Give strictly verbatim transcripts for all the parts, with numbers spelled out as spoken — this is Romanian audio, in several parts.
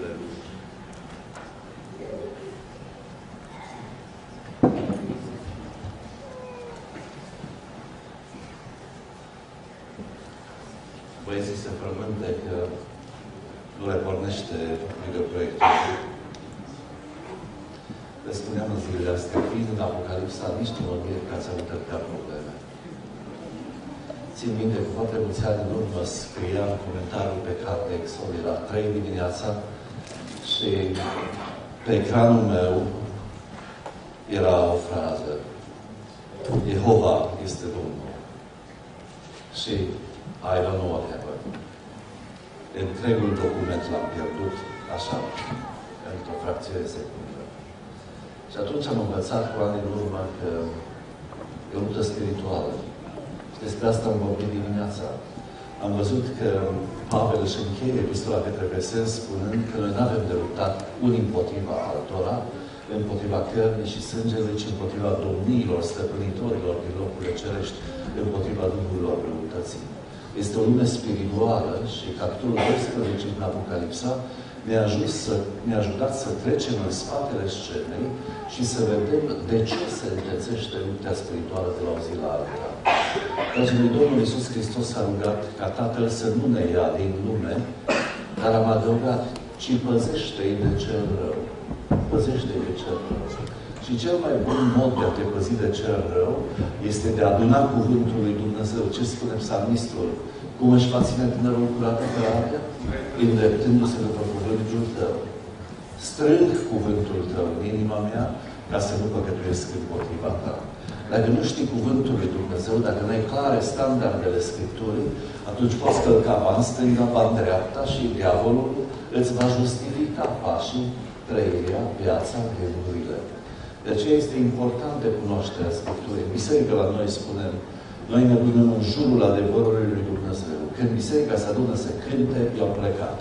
Băieții se frământe că nu le pornește videoproiectul. Le spuneam în zilele astea, fiind în Apocalipsa, nici nu mă mir că ați avut atâtea probleme. Țin minte că foarte mulți ani în urmă scriam comentarii pe carte Exod, era trei dimineața și pe ecranul meu era o frază: Jehova este Domnul. Și I don't know what happened. Întregul document l-am pierdut, așa, într-o fracțiune de secundă. Și atunci am învățat cu ani în urmă că e o luptă spirituală. Și despre asta am vorbit dimineața. Am văzut că Pavel își încheie epistola către Efeseni spunând că noi nu avem de luptat unii împotriva altora, împotriva cărnii și sângelui, ci împotriva domniilor, stăpânitorilor din locurile cerești, împotriva duhurilor răutății. Este o lume spirituală și capitolul doisprezece din Apocalipsa ne-a ajutat să, ne-a ajutat să trecem în spatele scenei și să vedem de ce se întețește lupta spirituală de la o zi la alta. Dragii lui Domnul Iisus Hristos a rugat ca Tatăl să nu ne ia din lume, dar am adăugat: ci păzește-i de cel rău. Păzește-i de cel rău. Și cel mai bun mod de a te păzi de cel rău este de a aduna cuvântul lui Dumnezeu. Ce spune psalmistul? Cum își va ține tânărul curată cărarea? Îndreptându-se după cuvântul tău. Strâng cuvântul tău în inima mea ca să nu păcătuiesc împotriva ta. Dacă nu știi cuvântul lui Dumnezeu, dacă nu ai clare standardele Scripturii, atunci poți călca bani stânga, bani dreapta și diavolul îți va justifica pașii, trăirea, viața, gândurile. De aceea este important de cunoașterea Scripturii. În biserică la noi spunem, noi ne adunăm în jurul adevărului lui Dumnezeu. Când biserica se adună să cânte, i-au plecat.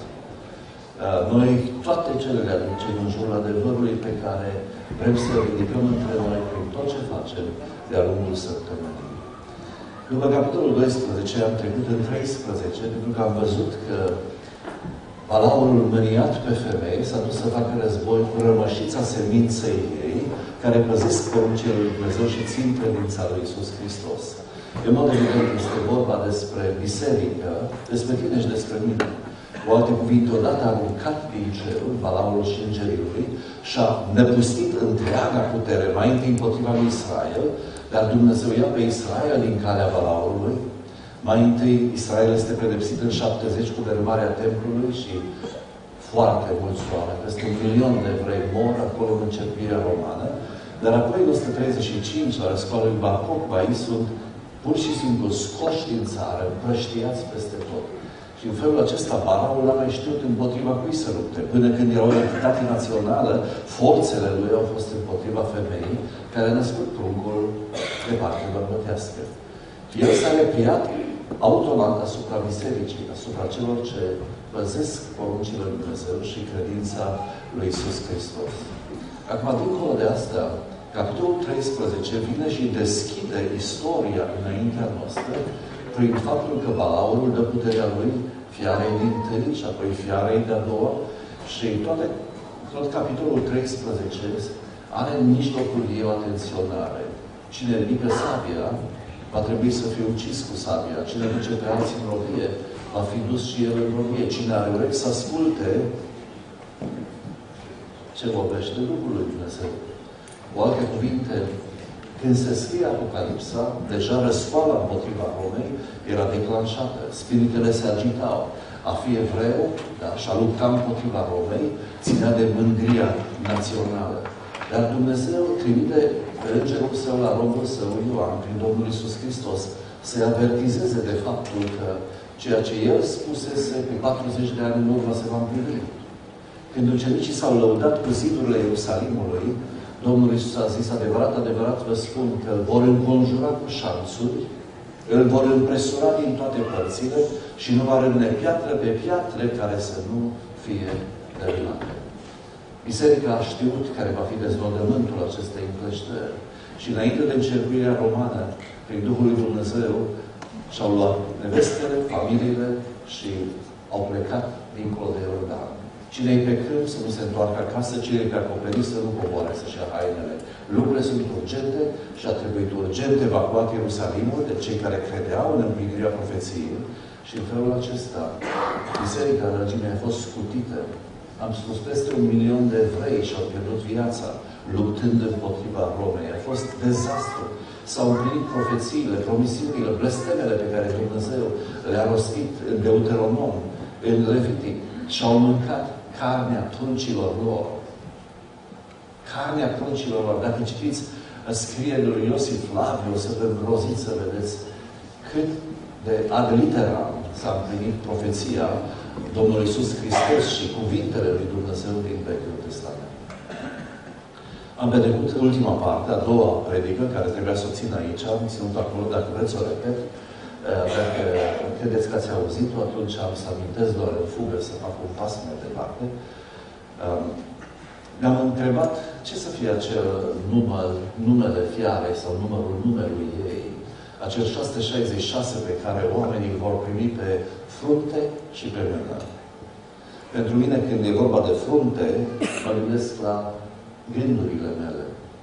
Noi toate cele le aducem în jurul adevărului pe care vrem să ridicăm între noi prin tot ce facem de-a lungul săptămânii. După capitolul doisprezece am trecut în treisprezece, pentru că am văzut că Balaurul mâniat pe femei s-a dus să facă război cu rămășița seminței ei, care păzesc poruncile lui Dumnezeu și țin credința lui Iisus Hristos. În mod evident este vorba despre biserică, despre tine și despre mine. Cu alte cuvinte, odată a aruncat din cerul, Balaurul și îngerii lui, și-a năpustit întreaga putere, mai întâi împotriva lui Israel, dar Dumnezeu ia pe Israel din calea Balaurului. Mai întâi, Israel este pedepsit în șaptezeci cu dărâmarea templului și foarte mulți oameni, peste un milion de evrei mor acolo în încerpirea romană, dar apoi în o sută treizeci și cinci, la răscoala lui Bar Kokhba, ei sunt pur și simplu scoși din țară, împrăștiați peste tot. Și în felul acesta, Balaul n-a mai știut împotriva cui să lupte. Până când era o entitate națională, forțele lui au fost împotriva femeii care a născut pruncul de parte bărbătească. El s-a repliat automat asupra bisericii, asupra celor ce păzesc poruncile lui Dumnezeu și credința lui Iisus Hristos. Acum, dincolo de asta, capitolul treisprezece vine și deschide istoria înaintea noastră prin faptul că Balaurul dă puterea lui fiarei din tâi și apoi fiarei de-a doua și toate, tot capitolul treisprezece are în mijlocul ei o atenționare. Cine ridică sabia va trebui să fie ucis cu sabia. Cine duce pe alții în robie va fi dus și el în robie. Cine are urechi să asculte ce vorbește Duhul lui Dumnezeu. Cu alte cuvinte, când se scrie Apocalipsa, deja răscoala împotriva Romei era declanșată. Spiritele se agitau. A fi evreu, da, și a lupta împotriva Romei, ținea de mândria națională. Dar Dumnezeu trimite îngerul său la robul său, Ioan, prin Domnul Iisus Hristos, să-i avertizeze de faptul că ceea ce el spusese pe patruzeci de ani în urmă se va împlini. Când ucenicii s-au lăudat cu zidurile Ierusalimului, Domnul Iisus a zis, adevărat, adevărat vă spun că îl vor înconjura cu șanțuri, îl vor împresura din toate părțile și nu va rămâne piatră pe piatră care să nu fie dărâmată. Biserica a știut care va fi dezvoltământul acestei încleștări. Și înainte de încercuirea romană, prin Duhul lui Dumnezeu, și-au luat nevestele, familiile și au plecat dincolo de Iordan. Cine-i pe câmp să nu se întoarcă acasă, cine-i pe acoperiș să nu coboare să-și ia hainele. Lucrurile sunt urgente și a trebuit urgent evacuat Ierusalimul de cei care credeau în împlinirea profeției. Și în felul acesta, biserica, dragii mei, a fost scutită. Am spus, peste un milion de evrei și-au pierdut viața luptând împotriva Romei. A fost dezastru. S-au împlinit profețiile, promisiunile, blestemele pe care Dumnezeu le-a rostit în Deuteronom, în Levitic. Și-au mâncat carnea pruncilor lor. Carnea pruncilor lor. Dacă citiți scrierea lui Iosif Flaviu, o să vă îngroziți să vedeți cât de ad literam s-a împlinit profeția Domnului Iisus Hristos și cuvintele lui Dumnezeu din Vechiul Testament. Am petrecut ultima parte, a doua predică, care trebuia să o țin aici, am ținut acolo, dacă vreți să o repet. Dacă credeți că ați auzit-o, atunci am să amintesc doar în fugă să fac un pas mai departe. Mi-am întrebat ce să fie acel număr, numele fiarei sau numărul numelui ei, acel șase sute șaizeci și șase pe care oamenii îl vor primi pe frunte și pe mână. Pentru mine, când e vorba de frunte, mă gândesc la gândurile mele,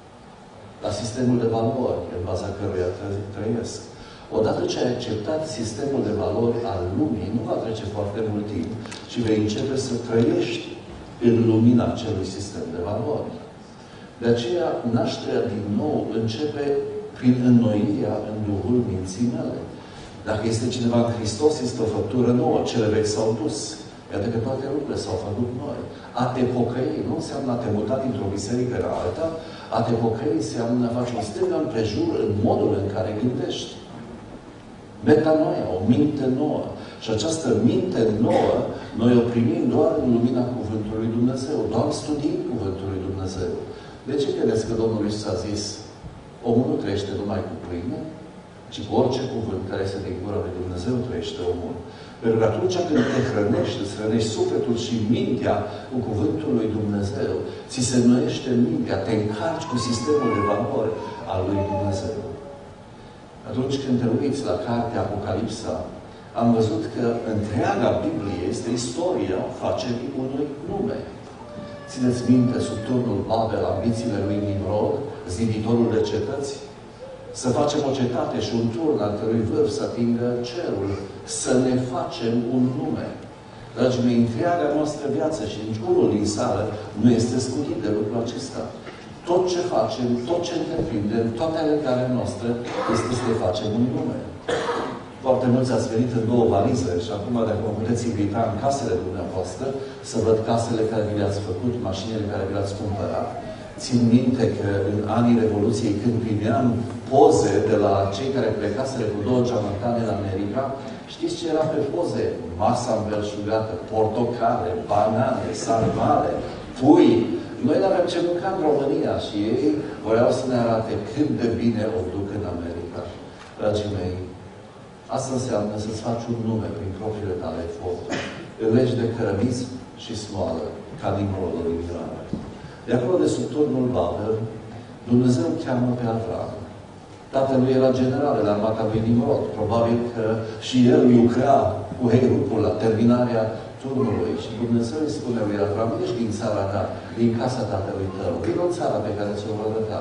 la sistemul de valori în baza căruia trăiesc. Odată ce ai acceptat sistemul de valori al lumii, nu va trece foarte mult timp și vei începe să trăiești în lumina acelui sistem de valori. De aceea, nașterea din nou începe prin înnoirea în Duhul minții mele. Dacă este cineva în Hristos, este o făptură nouă. Cele vechi s-au dus. Iată că toate lucrurile s-au făcut noi. A te pocăi nu înseamnă a te muta dintr-o biserică la alta. A te pocăi înseamnă a face un stâng împrejur în modul în care gândești. Metanoia, o minte nouă. Și această minte nouă, noi o primim doar în lumina Cuvântului Dumnezeu, doar studiind Cuvântul lui Dumnezeu. De ce credeți că Domnul Iisus a zis, omul nu trăiește numai cu pâine, ci cu orice cuvânt care este din gura lui Dumnezeu trăiește omul? Pentru că atunci când te hrănești, îți hrănești sufletul și mintea cu Cuvântul lui Dumnezeu, ți se înnoiește mintea, te încarci cu sistemul de valori al lui Dumnezeu. Atunci când te uiți la cartea Apocalipsa, am văzut că întreaga Biblie este istoria facerii unui nume. Țineți minte sub turnul Babel, ambițiile lui Nimrod, ziditorul de cetăți? Să facem o cetate și un turn al cărui vârf să atingă cerul. Să ne facem un nume. Dragii mei, întreaga noastră viață și niciunul din sală nu este scutit de lucrul acesta. Tot ce facem, tot ce întreprindem, toate alergarea noastră este să le facem un nume. Foarte mulți ați venit în două valize și acum, dacă mă puteți invita în casele dumneavoastră, să văd casele care vi le-ați făcut, mașinile care vi le-ați cumpărat. Țin minte că în anii Revoluției, când primeam poze de la cei care plecaseră cu două geamantane în America, știți ce era pe poze? Masa îmbelșugată, portocale, banane, sarmale, pui. Noi nu aveam ce mânca în România și ei voiau să ne arate cât de bine o duc în America. Dragii mei, asta înseamnă să-ți faci un nume prin propriile tale eforturi. Îlegi de cărămizi și smoală, ca Nimrodul din Iran. De acolo, de sub turnul Babel, Dumnezeu cheamă pe Avram. Tatălui era general în armata lui Nimrod. Probabil că și el lucra cu Heirucul la terminarea turnului. Și Dumnezeu îi spune lui Avram, ești din țara ta, din casa tatălui tău. Vino în țara pe care ți-o voi arăta.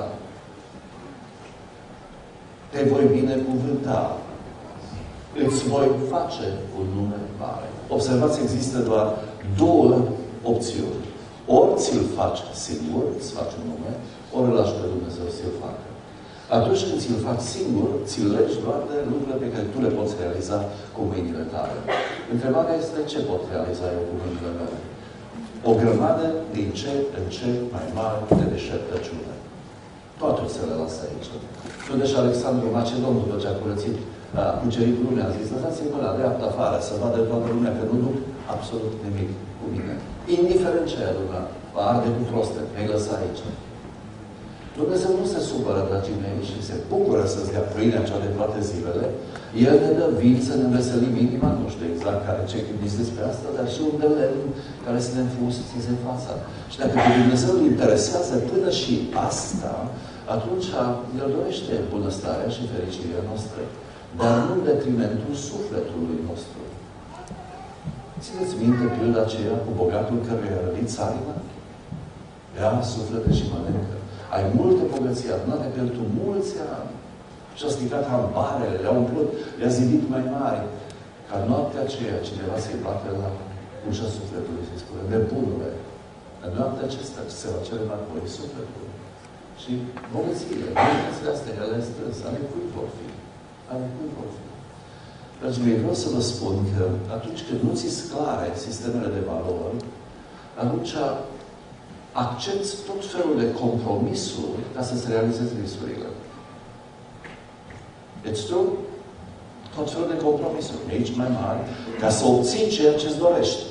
Te voi binecuvânta. Îți voi face un nume mare. Observați, există doar două opțiuni. Ori ți-l faci singur, îți faci un nume, ori îl lași pe Dumnezeu să-l facă. Atunci când ți-l faci singur, ți-l legi doar de lucrurile pe care tu le poți realiza cu mâinile tale. Întrebarea este ce pot realiza eu cu mâinile mele? O grămadă din ce în ce mai mare de deșertăciune. Toate o să le las aici. Când și Alexandru Macedon, după ce a curățit, a cucerit lumea, a zis, lăsați-mi mâna dreaptă afară, să vadă toată lumea că nu duc absolut nimic cu mine. Indiferent ce ai adunat, va arde cu troste, vei lăsa aici. Dumnezeu nu se supără, dragii mei, și se bucură să-ți dea pâinea cea de toate zilele. El ne dă vin să ne înveselim inima, nu știu exact care ce gândiți despre asta, dar și un de lemn care să ne înfrumusețeze în fața. Și dacă pe Dumnezeu îl interesează până și asta, atunci El dorește bunăstarea și fericirea noastră, dar nu în detrimentul sufletului nostru. Țineți minte pilda aceea cu bogatul căruia a rănit țarina? Ia suflete și mănâncă. Ai multe bogății, adunate pe el tu mulți ani. Și-a stricat ambarele, le-a umplut, le-a zidit mai mari. Ca noaptea aceea, cineva să-i bate la ușa sufletului, se spune, nebunule, în noaptea acesta se va cere înapoi sufletul. Și bogățiile, bogățiile astea, ele strâns, ale cui vor fi? Ale cui vor fi? Dragii mei, vreau să vă spun că atunci când nu ți-s clare sistemele de valori, atunci accepți tot felul de compromisuri ca să-ți realizezi visurile. It's true? Tot felul de compromisuri, mici, mai mari, ca să obții ceea ce-ți dorești.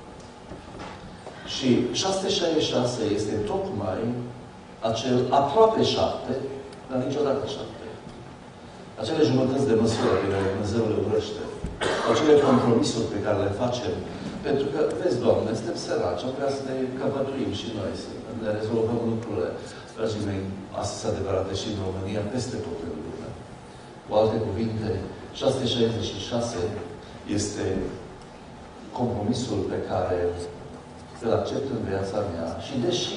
Și șase sute șaizeci și șase este tocmai acel aproape șapte, dar niciodată șapte. Acele jumătăți de măsură pe care Dumnezeu le urăște. Acele compromisuri pe care le facem. Pentru că, vezi, Doamne, suntem săraci, am vrea să ne căpătuim și noi, să ne rezolvăm lucrurile. Dragii mei, asta este adevărat, deși în România, peste tot în lume. Cu alte cuvinte, șase sute șaizeci și șase este compromisul pe care îl accept în viața mea și deși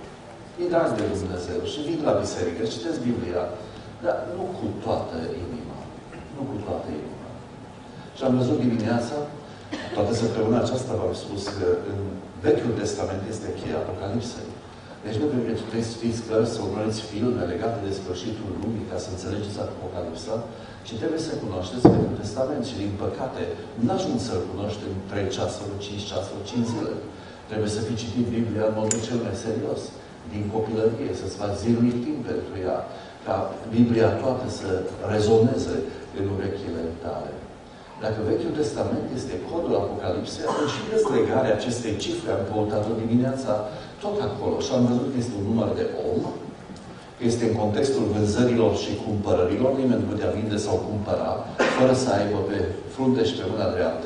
e drag de Dumnezeu și vin la biserică, citesc Biblia, dar nu cu toată inima. Nu cu toată inima. Și am văzut dimineața, toată săptămâna aceasta v-am spus că în Vechiul Testament este cheia Apocalipsei. Deci nu trebuie că citiți cărți sau urmăriți filme legate de sfârșitul lumii ca să înțelegeți Apocalipsa, ci trebuie să cunoașteți Vechiul Testament. Și din păcate, nu ajung să-l cunoști în trei ceasuri, cinci ceasuri, cinci zile. Trebuie să fi citit Biblia în modul cel mai serios, din copilărie, să-ți faci zilnic timp pentru ea, ca Biblia toată să rezoneze în urechile tale. Dacă Vechiul Testament este codul Apocalipsei, atunci și dezlegarea acestei cifre am căutat-o dimineața tot acolo. Și am văzut că este un număr de om, că este în contextul vânzărilor și cumpărărilor, nimeni nu putea vinde sau cumpăra, fără să aibă pe frunte și pe mâna dreaptă,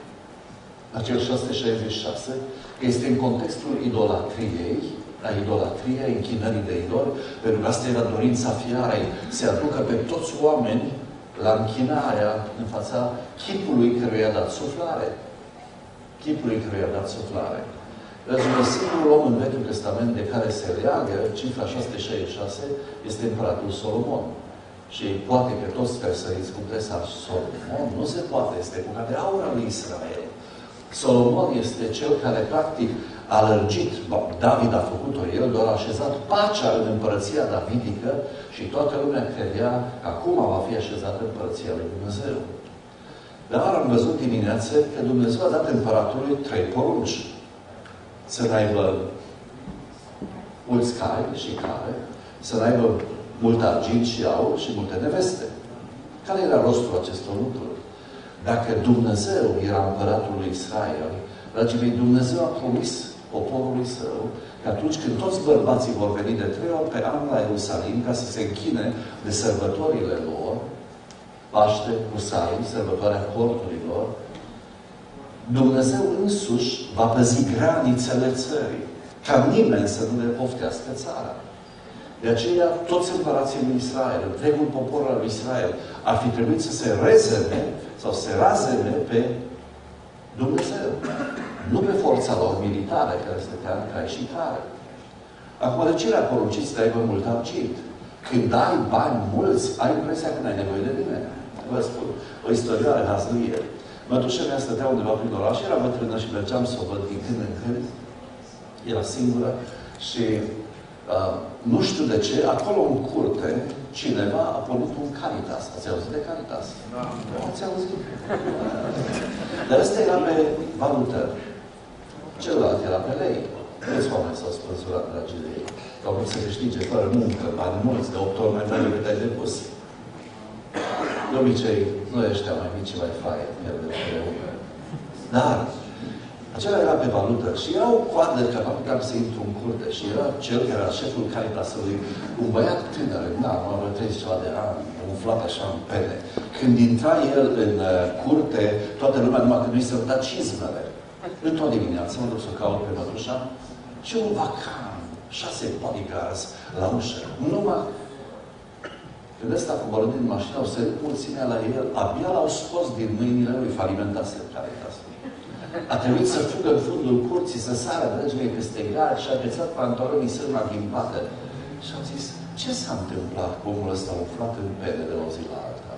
acel șase sute șaizeci și șase, că este în contextul idolatriei, a idolatriei, închinării de idoli, pentru că asta era dorința fiarei, se aducă pe toți oameni la închinarea în fața chipului căruia a dat suflare. Chipului căruia a dat suflare. Dragii, singurul om în Vechiul Testament de care se leagă cifra șase sute șaizeci și șase este împăratul Solomon. Și poate că toți care să-i scumplesa Solomon, nu se poate, este epoca de aur al lui Israel. Solomon este cel care, practic, a lărgit, David a făcut-o el, doar a așezat pacea în împărăția davidică și toată lumea credea că acum va fi așezată împărăția lui Dumnezeu. Dar am văzut dimineață că Dumnezeu a dat împăratului trei porunci. Să n-aibă mulți cai și care, să n-aibă mult argint și aur și multe neveste. Care era rostul acestor lucruri? Dacă Dumnezeu era împăratul lui Israel, dragii mei, Dumnezeu a promis poporului său că atunci când toți bărbații vor veni de trei ori pe an la Ierusalim ca să se închine de sărbătorile lor, Paște, Rusalii, sărbătoarea corturilor, Dumnezeu însuși va păzi granițele țării, ca nimeni să nu le poftească țara. De aceea, toți împărații lui Israel, întregul popor al lui Israel, ar fi trebuit să se rezeme sau să se razeme pe Dumnezeu. Nu pe forța lor militară, care stătea în cai și care. Acum, de ce le-a poruncit să aibă mult argint? Când ai bani mulți, ai impresia că n-ai nevoie de nimeni. Vă spun, o istorioară hazluie. Mătușa mea stătea undeva prin oraș, era bătrână și mergeam să o văd din când în când. Era singură și uh, nu știu de ce, acolo în curte, cineva a pornit un Caritas. Ați auzit de Caritas? Da. Ați auzit? Dar ăsta era pe valută. Celălalt era pe lei. Câți oameni s-au spânzurat, dragii de ei? Că au vrut să câștige fără muncă, bani mulți, de opt ori mai mult decât ai depus. De obicei, noi ăștia mai mici, mai faie, pierde împreună. Dar, acela era pe valută și era o coadă, că nu puteam să intru în curte și era cel care era șeful Caritasului, un băiat tânăr, da, mă avea treizeci ceva de ani, umflat așa în pene. Când intra el în uh, curte, toată lumea, numai că nu-i se uita cizmele. În toată dimineața mă duc să caut pe mătușa și un vacan, șase bodyguards la ușă. Numai când ăsta coborând din mașină, au sărit mulțimea la el, abia l-au scos din mâinile lui, falimentase Caritas. A trebuit să fugă în fundul curții, să sară drăgile peste gard și a agățat pantalonii sârma ghimpată. Și am zis, ce s-a întâmplat cu omul ăsta umflat în pene de la o zi la alta?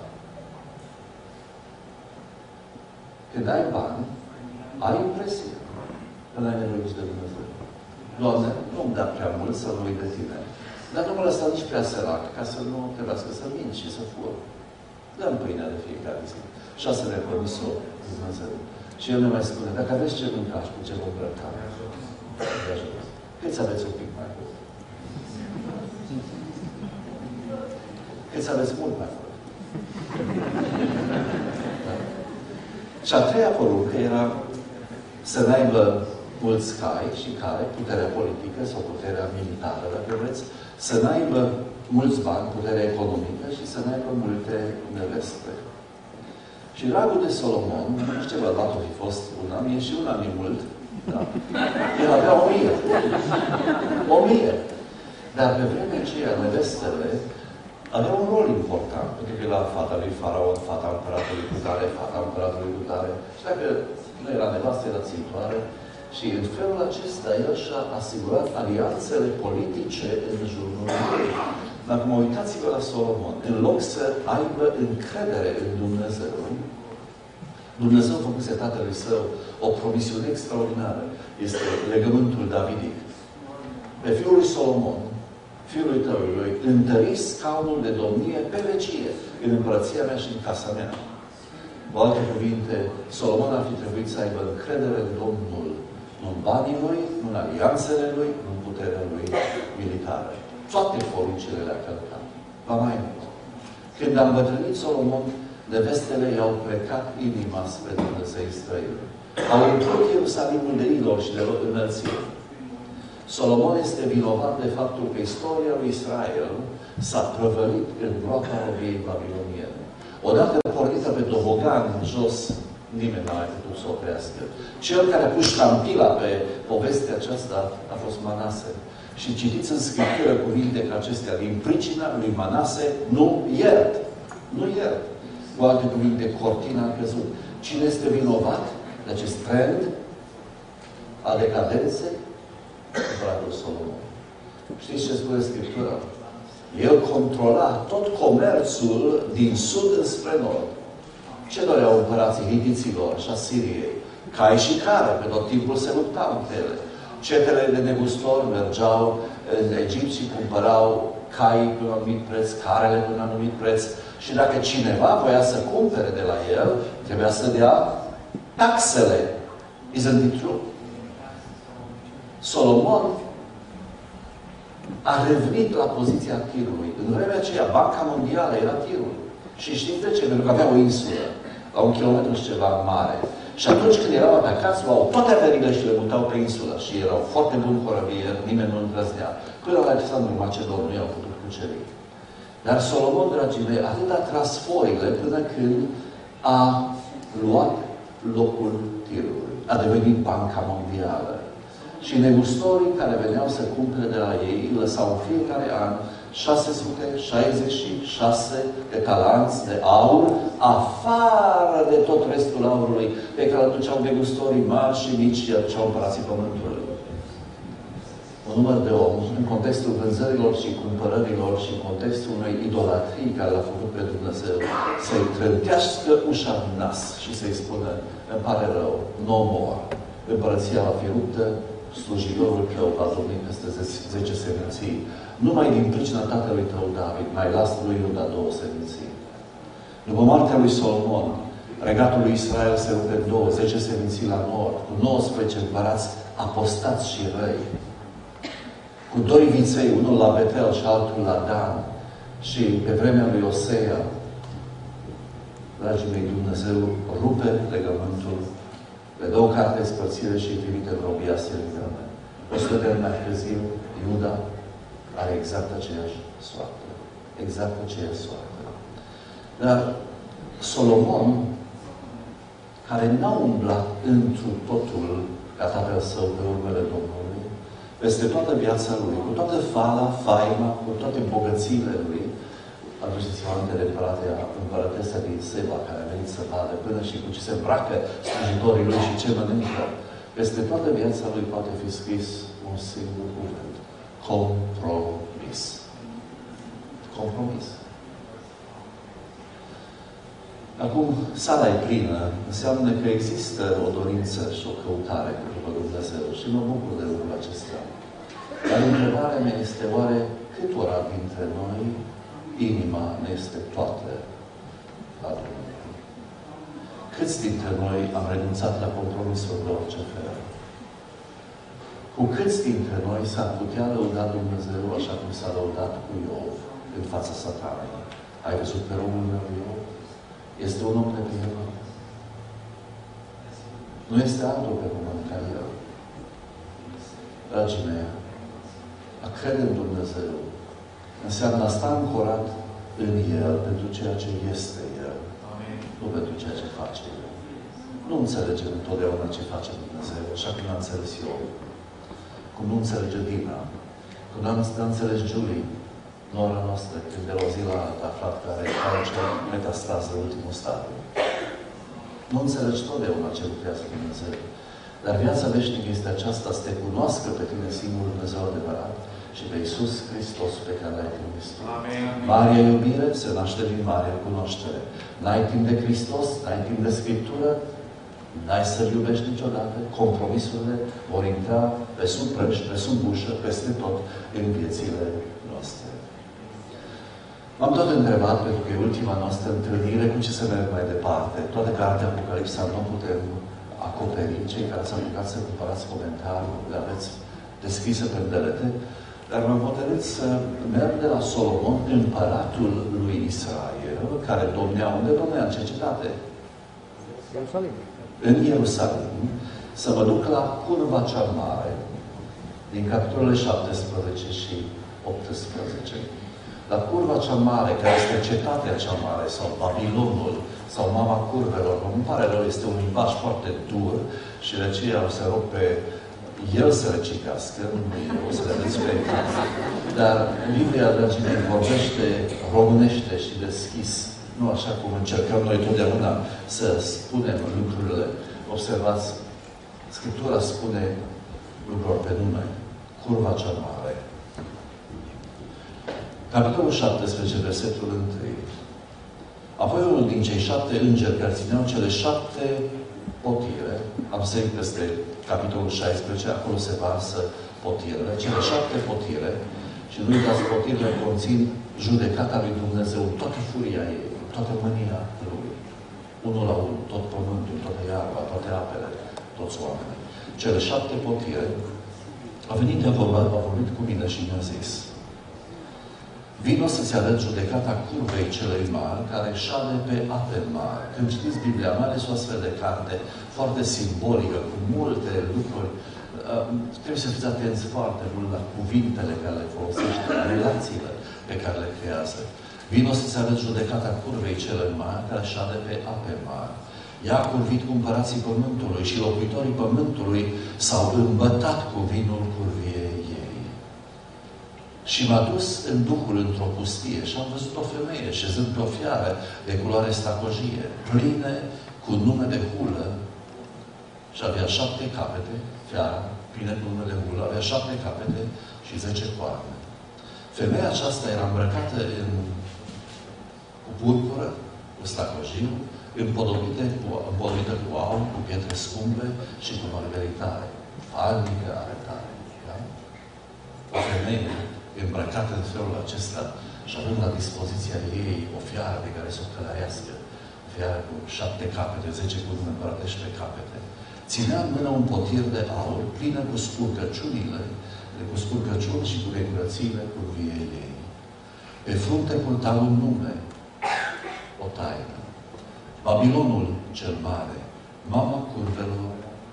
Când ai bani, ai impresie că n-ai nevoie nici de Dumnezeu. Doamne, nu-mi da prea mult să nu uit de Tine. Dar nu mă lăsa nici prea sărac, ca să nu trebuiască să minți și să fură. Dă-mi pâinea de fiecare zi. Și asta ne-a promis-o Dumnezeu. Și El ne mai spune, dacă aveți ce mânca și cu ce vă îmbrăca, vă ajută. Câți aveți un pic mai mult? Câți aveți mult mai mult? Da? Și a treia poruncă era să n-aibă mulți cai și care, puterea politică sau puterea militară, dacă vreți, să n-aibă mulți bani, puterea economică și să n-aibă multe neveste. Și dragul de Solomon, nu știu ce bărbat o fi fost una, mie și una mi mult, da? El avea o mie. O mie. Dar pe vremea aceea, nevestele aveau un rol important, pentru că era fata lui Faraon, fata împăratului cu tare, fata împăratului cu tare. Și dacă nu era nevastă, era țintoare. Și în felul acesta, el și-a asigurat alianțele politice în jurul lui. Dar acum uitați-vă la Solomon. În loc să aibă încredere în Dumnezeu, Dumnezeu făcuse tatălui său o promisiune extraordinară. Este legământul davidic. Pe fiul lui Solomon, fiul lui tăului, întări scaunul de domnie pe vecie, în împărăția mea și în casa mea. Cu alte cuvinte, Solomon ar fi trebuit să aibă încredere în Domnul, nu în banii lui, nu în alianțele lui, nu în puterea lui militară. Toate poruncile le-a călcat. Va mai mult. Când a îmbătrânit Solomon, nevestele i-au plecat inima spre Dumnezeu străini. Au umplut Ierusalimul de idoli și de înălțiri. Solomon este vinovat de faptul că istoria lui Israel s-a prăvălit în groapa robiei babiloniene. Odată pornită pe tobogan jos, nimeni n-a mai putut să oprească. Cel care a pus ștampila pe povestea aceasta a fost Manase. Și citiți în Scriptură cuvinte ca acestea, din pricina lui Manase, nu iert. Nu iert. Cu alte cuvinte, cortina a căzut. Cine este vinovat de acest trend a decadenței? Împăratul Solomon. Știți ce spune Scriptura? El controla tot comerțul din sud înspre nord. Ce doreau împărații hitiților și a Siriei? Cai și care, pe tot timpul se luptau între ele. Cetele de negustori mergeau în Egipt și cumpărau cai pe un anumit preț, carele pe un anumit preț. Și dacă cineva voia să cumpere de la el, trebuia să dea taxele. Isn't it true? Solomon a revenit la poziția tirului. În vremea aceea, Banca Mondială era tirul. Și știți de ce? Pentru că avea o insulă, la un kilometru și ceva mare. Și atunci când erau atacați, luau toate averile și le mutau pe insulă. Și erau foarte buni corăbieri, nimeni nu îndrăznea. Până la Alexandru Macedon nu i-au putut cuceri. Dar Solomon, dragii mei, atât a tras foile până când a luat locul tirului. A devenit Banca Mondială. Și negustorii care veneau să cumpere de la ei, îi lăsau în fiecare an șase sute șaizeci și șase de talanți de aur, afară de tot restul aurului pe care îl duceau negustorii mari și mici și aduceau împărații pământului. Un număr de om, în contextul vânzărilor și cumpărărilor și în contextul unei idolatrii care l-a făcut pe Dumnezeu, să-i trântească ușa în nas și să-i spună, îmi pare rău, no more. Împărăția va fi ruptă, slujitorul tău va domni peste zece seminții. Numai din pricina tatălui tău, David, mai las lui Iuda două seminții. După moartea lui Solomon, regatul lui Israel se rupe în două, zece seminții la nord, cu nouăsprezece împărați apostați și răi. Cu doi viței, unul la Betel și altul la Dan. Și pe vremea lui Osea, dragii mei, Dumnezeu rupe legământul, le dă o carte de spărțire și îi trimite în robia Sirigame. O sută de ani mai târziu, Iuda are exact aceeași soartă. Exact aceeași soartă. Dar Solomon, care n-a umblat întru totul ca tatăl său pe urmele Domnului, peste toată viața lui, cu toată fala, faima, cu toate bogățiile lui, aduceți-vă aminte de împăratea, împărătesa din Seba, care a venit să vadă până și cu ce se îmbracă slujitorii lui și ce mănâncă. Peste toată viața lui poate fi scris un singur cuvânt. Compromis. Compromis. Acum, sala e plină, înseamnă că există o dorință și o căutare după Dumnezeu și mă bucur de lucrul acesta. Dar întrebarea mea este, oare câtora dintre noi inima ne este toată la Dumnezeu? Câți dintre noi am renunțat la compromisuri de orice fel? Cu câți dintre noi s-ar putea lăuda Dumnezeu așa cum s-a lăudat cu Iov în fața Satanei? Ai văzut pe romul meu Iov? Este un om neprihănit. Nu este altul pe pământ ca el. Dragii mei, a crede în Dumnezeu înseamnă a sta ancorat în El pentru ceea ce este El. Amin. Nu pentru ceea ce face El. Nu înțelegem întotdeauna ce face Dumnezeu, așa cum a înțeles eu. Cum nu înțelege Dina. Cum nu a înțeles Julie, nora noastră, când de la o zi la alta a aflat că are face metastază în ultimul stadiu. Nu înțelegi totdeauna ce lucrează Dumnezeu. Dar viața veșnică este aceasta, să te cunoască pe tine singurul Dumnezeu adevărat și pe Iisus Hristos pe care l-ai trimis tu. Marea iubire se naște din marea cunoaștere. N-ai timp de Hristos, n-ai timp de Scriptură, n-ai să-L iubești niciodată. Compromisurile vor intra pe sub prăș, pe sub ușă, peste tot în viețile noastre. M-am tot întrebat, pentru că e ultima noaslă întâlnire, cu ce să merg mai departe. Toată cartea Apocalipsa nu putem acoperi. Cei care s-au apucat să cumpărați comentarii, le aveți deschise pe delete, dar m-am hotărât să merg de la Solomon, împăratul lui Israel, care domnea unde domnea în ce cetate? Ierusalim. În Ierusalim, să mă duc la curva cea mare, din capitolele șaptesprezece și optsprezece. La curva cea mare, care este cetatea cea mare, sau Babilonul, sau mama curvelor, îmi pare rău, este un limbaj foarte dur și de aceea o să rog pe el să le citească, nu eu, o să le veți pe ecran. Dar Biblia, dragii mei, vorbește românește și deschis. Nu așa cum încercăm noi totdeauna să spunem lucrurile. Observați, Scriptura spune lucruri pe nume. Curva cea mare. Capitolul șaptesprezece, versetul unu. Apoi unul din cei șapte îngeri care țineau cele șapte potire, am sărit peste capitolul șaisprezece, acolo se varsă potirele, cele șapte potire, și nu uitați, potirele conțin judecata lui Dumnezeu, toată furia ei, toată mânia lui. Unul la unul, tot pământul, toată iarba, toate apele, toți oamenii. Cele șapte potire, a venit de vorba, a vorbit cu mine și mi-a zis: vino să-ți arăt judecata curvei celei mari, care șade pe ape mari. Când citiți Biblia, mai ales o astfel de carte, foarte simbolică, cu multe lucruri, trebuie să fiți atenți foarte mult la cuvintele care le folosește, la relațiile pe care le creează. Vino să-ți arăt judecata curvei celei mari, care șade pe ape mari. Ea a curvit cu împărații pământului și locuitorii pământului s-au îmbătat cu vinul curviei ei. Și m-a dus în Duhul într-o pustie și am văzut o femeie șezând pe o fiară de culoare stacojie, plină cu nume de hulă, și avea șapte capete, fiara plină cu nume de hulă, avea șapte capete și zece coarne. Femeia aceasta era îmbrăcată în cu purpură, cu stacojiu, împodobită cu, împodobită cu aur, cu pietre scumpe și cu mărgăritare. Falnică arătare. Da? O femeie îmbrăcată în felul acesta și având la dispoziția ei o fiară pe care să o călărească, o fiară cu șapte capete, zece cu împărătești pe capete. Ținea în mână un potir de aur, plină cu spurcăciunile, cu spurcăciuni și cu necurățiile curviei ei. Pe frunte purta un nume, o taină. Babilonul cel mare, mama curvelor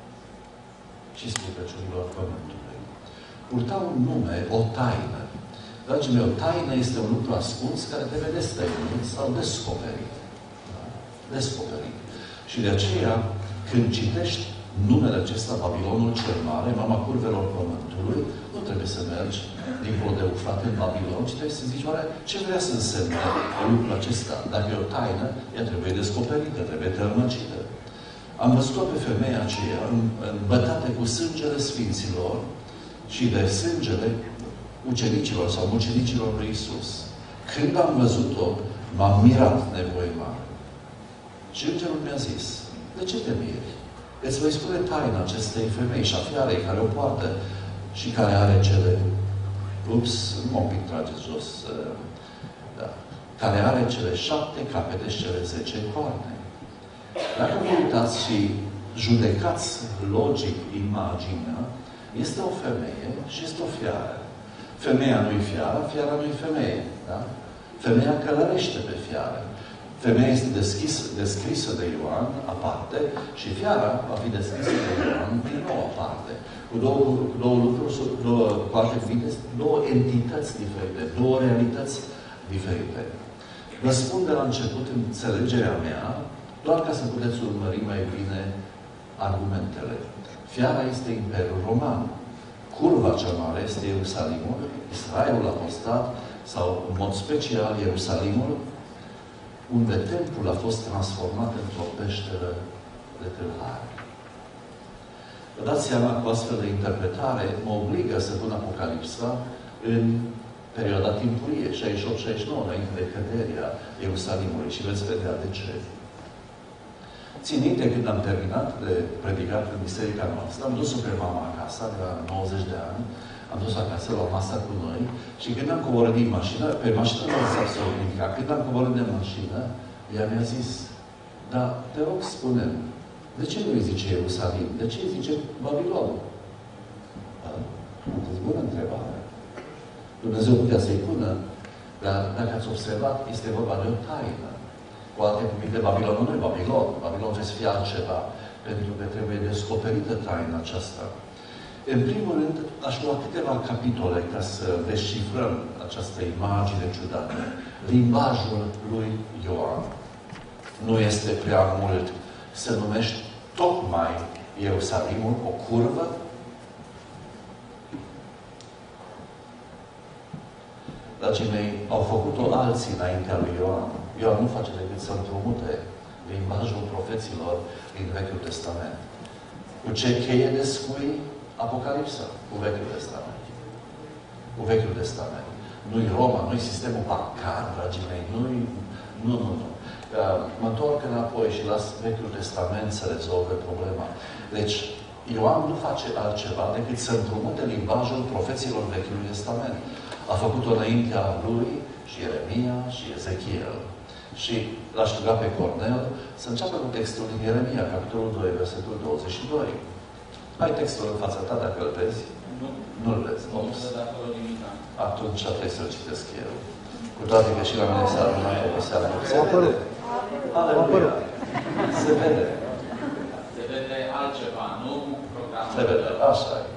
și spurcăciunilor pământului. Purta un nume, o taină. Dragii mei, o taină este un lucru ascuns care trebuie destăinuit sau descoperit. Da? Descoperit. Și de aceea, când citești numele acesta, Babilonul cel mare, mama curvelor pământului, nu trebuie trebuie să mergi dincolo de Ufrat în Babilon, ci trebuie să zici, oare, ce vrea să însemne lucrul acesta? Dacă e o taină, ea trebuie descoperită, trebuie tălmăcită. Am văzut-o pe femeia aceea îmbătată cu sângele Sfinților și de sângele ucenicilor sau mucenicilor lui Iisus. Când am văzut-o, m-am mirat nevoie mare. Și Îngerul mi-a zis, de ce te miri? Îți voi spune taina acestei femei și a fiarei care o poartă și care are cele... Ups, mă un pic trageți jos. Da. Care are cele șapte capete și cele zece coarne. Dacă vă uitați și judecați logic imaginea, este o femeie și este o fiară. Femeia nu-i fiară, fiara nu-i femeie. Da? Femeia călărește pe fiară. Femeia este deschis, descrisă de Ioan aparte și fiara va fi descrisă de Ioan din nou aparte. Cu două, cu două lucruri, două, cu alte cuvinte, două entități diferite, două realități diferite. Vă spun de la început înțelegerea mea, doar ca să puteți urmări mai bine argumentele. Fiara este Imperiul Roman. Curva cea mare este Ierusalimul, Israelul apostat, sau în mod special Ierusalimul, unde templul a fost transformat într-o peșteră de tâlhari. Vă dați seama că o astfel de interpretare mă obligă să pun Apocalipsa în perioada timpurie, șaizeci și opt șaizeci și nouă, înainte de căderea Ierusalimului. Și veți vedea de ce. Țin minte, când am terminat de predicat în biserica noastră, am dus-o pe mama acasă, de la nouăzeci de ani, am dus acasă la masa cu noi și când am coborât din mașină, pe mașină nu s-a ridicat. Când am coborât de mașină, ea mi-a zis, da, te rog, spune-mi, de ce nu îi zice Ierusalim? De ce îi zice Babilon? Am bună întrebare. Dumnezeu putea să-i pună, dar dacă ați observat, este vorba de o taină. Cu alte cuvinte, Babilonul nu e Babilon. Babilon trebuie să fie altceva, pentru că trebuie descoperită taina aceasta. În primul rând, aș lua câteva capitole ca să descifrăm această imagine ciudată. Limbajul lui Ioan nu este prea mult să numești tocmai Ierusalimul o curvă? Dragii mei, au făcut-o alții înaintea lui Ioan. Ioan nu face decât să împrumute limbajul profeților din Vechiul Testament. Cu ce cheie descui Apocalipsa? Cu Vechiul Testament. Cu Vechiul Testament. Nu-i Roma, nu-i sistemul bancar, dragii mei, nu-i... Nu, nu, nu. Mă întorc înapoi și las Vechiul Testament să rezolve problema. Deci, Ioan nu face altceva decât să împrumute limbajul profeților Vechiului Testament. A făcut-o înaintea lui și Ieremia și Ezechiel. Și l-aș ruga pe Cornel să înceapă cu textul din Ieremia, capitolul doi, versetul douăzeci și doi. Ai textul în fața ta, dacă îl vezi? Nu. Nu-l vezi. Nu. Atunci trebuie să-l citesc eu. Cu toate că și la mine s-a adunat pe seara. Se vede. Aleluia. Se vede. Se vede altceva, nu programul. Se vede. Așa e.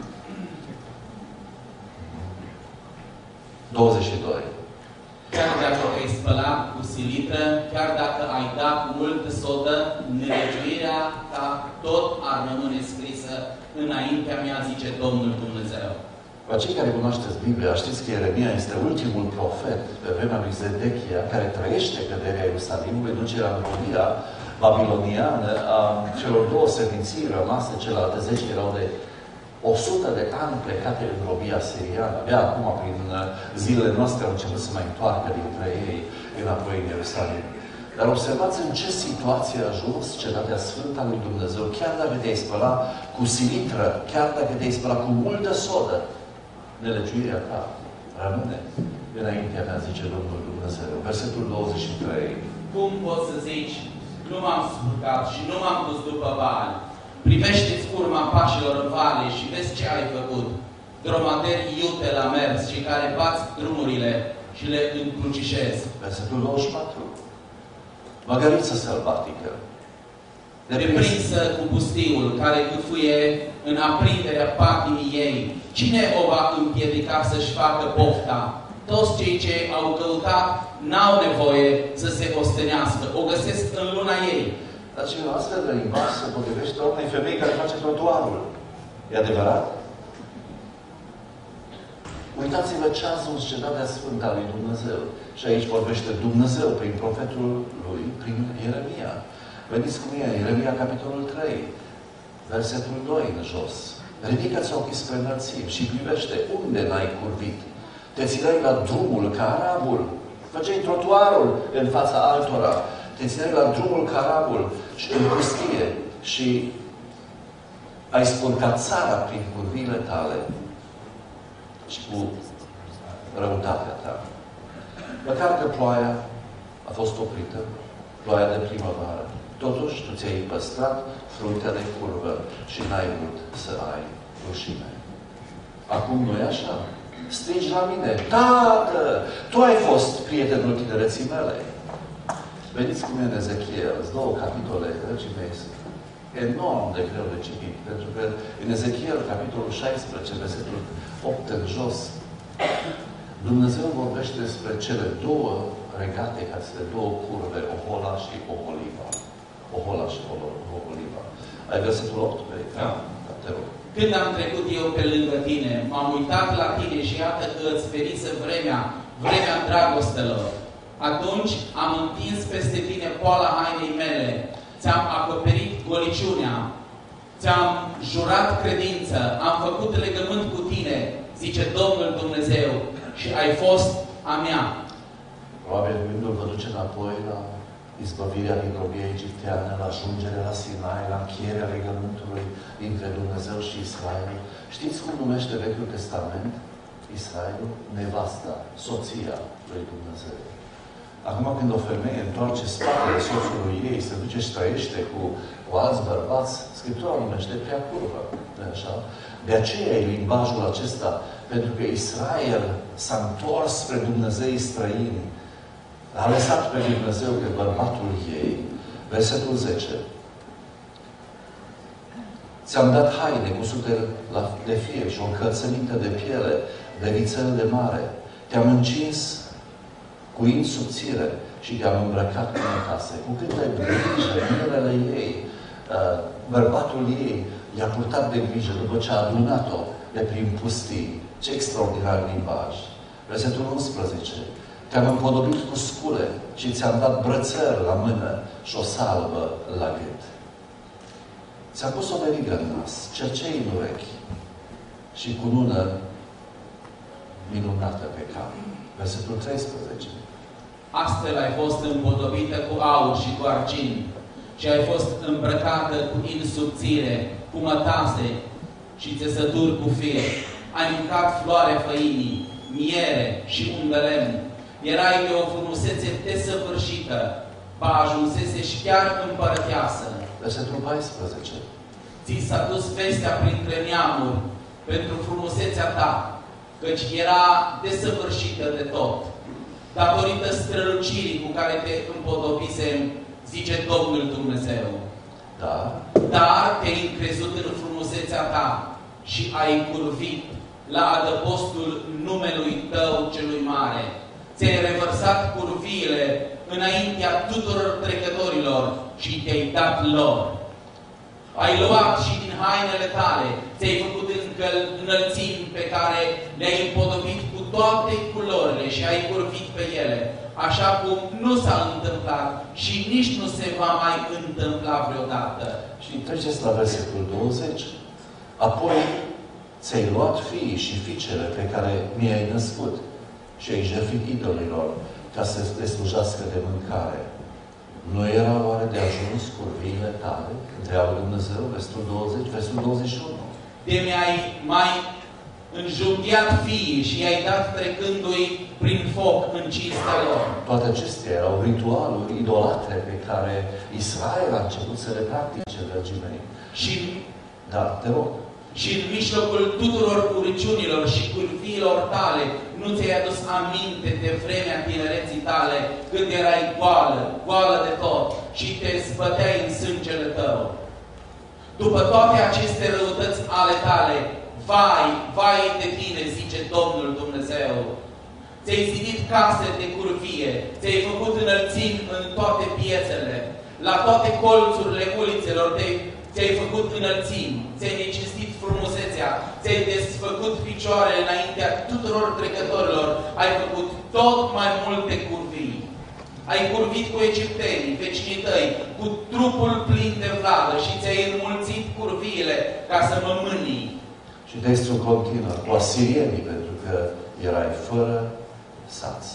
douăzeci și doi. Chiar dacă ai spăla cu silitră, chiar dacă ai da cu multă sodă, nelegiuirea ta tot ar rămâne scrisă înaintea mea, zice Domnul Dumnezeu. La cei care cunoașteți Biblia, știți că Ieremia este ultimul profet pe vremea lui Zedechia, care trăiește căderea Ierusalimului, ducerea în robia babiloniană a celor două seminții rămase, celelalte zece erau de o sută de ani plecate în robia siriană. Abia acum, prin zilele noastre, au început să mai întoarcă dintre ei înapoi în Ierusalim. Dar observați în ce situație a ajuns cetatea Sfântă a lui Dumnezeu, chiar dacă te-ai spăla cu silitră, chiar dacă te-ai spăla cu multă sodă, nelegiuirea ta rămâne înaintea mea, zice Domnul Dumnezeu. Versetul douăzeci și trei. Cum poți să zici, nu m-am spurcat și nu m-am dus după Baal? Privește-ți urma pașilor în vale și vezi ce ai făcut. Dromaderi iute la mers și care bați drumurile și le încrucișezi. Versetul douăzeci și patru. Măgăriță sălbatică. Deprinsă cu pustiul, care câfuie în aprinderea patimii ei. Cine o va împiedica să-și facă pofta? Toți cei ce au căutat n-au nevoie să se ostenească. O găsesc în luna ei. Dar și în astfel de limbaj se potrivește unei femei care face trotuarul. E adevărat? Uitați-vă ce a spus cetatea sfântă a lui Dumnezeu. Și aici vorbește Dumnezeu prin profetul lui, prin Ieremia. Vedeți cum e, Ieremia, capitolul trei, versetul doi în jos. Ridică-ți ochii spre înălțimi și privește unde n-ai curvit. Te țineai la drumul ca arabul. Făceai trotuarul în fața altora. Te țineai la drumul ca arabul și în pustie. Și ai spurcat țara prin curvile tale și cu răutatea ta. Măcar că ploaia a fost oprită, ploaia de primăvară. Totuși, tu ți-ai păstrat fruntea de curvă și n-ai vrut să ai rușine. Acum nu e așa. Strigi la mine, Tată, tu ai fost prietenul tinereții mele. Vedeți cum e în Ezechiel, două capitole, dragii mei, enorm de greu de citit, pentru că în Ezechiel, capitolul șaisprezece, versetul opt în jos, Dumnezeu vorbește despre cele două regate, ca cele două curve, Ohola și Oholiba. Ohola și Oholiba. Ai versetul opt pe ecran? Da. Te rog. Când am trecut eu pe lângă tine, m-am uitat la tine și iată că îți venise vremea, vremea dragostelor. Atunci am întins peste tine poala hainei mele, ți-am acoperit goliciunea, ți-am jurat credință, am făcut legământ cu tine, zice Domnul Dumnezeu, și ai fost a mea. Probabil gândul vă duce înapoi la izbăvirea din robia egipteană, la ajungerea la Sinai, la încheierea legământului dintre Dumnezeu și Israel. Știți cum numește Vechiul Testament Israelul? Nevasta, soția lui Dumnezeu. Acum când o femeie întoarce spatele soțului ei, se duce și trăiește cu, cu alți bărbați, Scriptura o numește prea curvă. Așa? De aceea e limbajul acesta, pentru că Israel s-a întors spre Dumnezei străini. A lăsat pe Dumnezeu pe bărbatul ei. Versetul zece. Ți-am dat haine cu sute de fier și o încălțăminte de piele, de vițel de mare. Te-am încins cu in subțire și te-am îmbrăcat cu necase. Cu cât ai grijă, mirele ei, bărbatul ei i-a purtat de grijă după ce a adunat-o de prin pustii. Ce extraordinar limbaj! Versetul unsprezece. Te-am împodobit cu scule și ți-am dat brățări la mână și o salvă la gât. Ți-am pus o verigă în nas, cercei în urechi și cu lună minunată pe cap. Versetul treisprezece. Astfel ai fost împodobită cu aur și cu argint și ai fost îmbrăcată cu in subțire, cu mătase și țesături cu fier. Ai mâncat floarea făinii, miere și un de lemn. Erai de o frumusețe desăvârșită, ba ajunsese și chiar împărăteasă. Versetul paisprezece. Ți s-a dus vestea printre neamuri pentru frumusețea ta, căci era desăvârșită de tot, datorită strălucirii cu care te împodobisem, zice Domnul Dumnezeu. Da. Dar te-ai încrezut în frumusețea ta și ai curvit la adăpostul numelui tău celui mare. Ți-ai revărsat curviile înaintea tuturor trecătorilor și te-ai dat lor. Ai luat și din hainele tale, ți-ai făcut înălțimi pe care le-ai împodobit cu toate culorile și ai curvit pe ele, așa cum nu s-a întâmplat și nici nu se va mai întâmpla vreodată. Și treceți la versetul douăzeci. Apoi ți-ai luat fiii și fiicele pe care mi-ai născut și ai jertfit idolilor ca să le slujească de mâncare. Nu era oare de ajuns curviile tale? Întreabă Dumnezeu, versetul douăzeci, versetul douăzeci și unu. De mi-ai mai înjunghiat fiii și i-ai dat trecându-i prin foc în cinstea lor. Toate acestea erau ritualuri idolatre pe care Israel a început să le practice, dragii mei. Și, da, te rog. Și în mijlocul tuturor uriciunilor și curviilor tale nu ți-ai adus aminte de vremea tinereții tale, când erai goală, goală de tot și te zbăteai în sângele tău. După toate aceste răutăți ale tale, vai, vai de tine, zice Domnul Dumnezeu. Ți-ai zidit case de curvie, ți-ai făcut înălțimi în toate piețele, la toate colțurile ulițelor te-ai ți-ai făcut înălțimi, ți-ai necistit frumusețea, ți-ai desfăcut picioarele înaintea tuturor trecătorilor, ai făcut tot mai multe curvii. Ai curvit cu egiptenii, vecinii tăi, cu trupul plin de vladă și ți-ai înmulțit curviile ca să mă mânii. Și textul continuă cu asirienii, pentru că erai fără sați.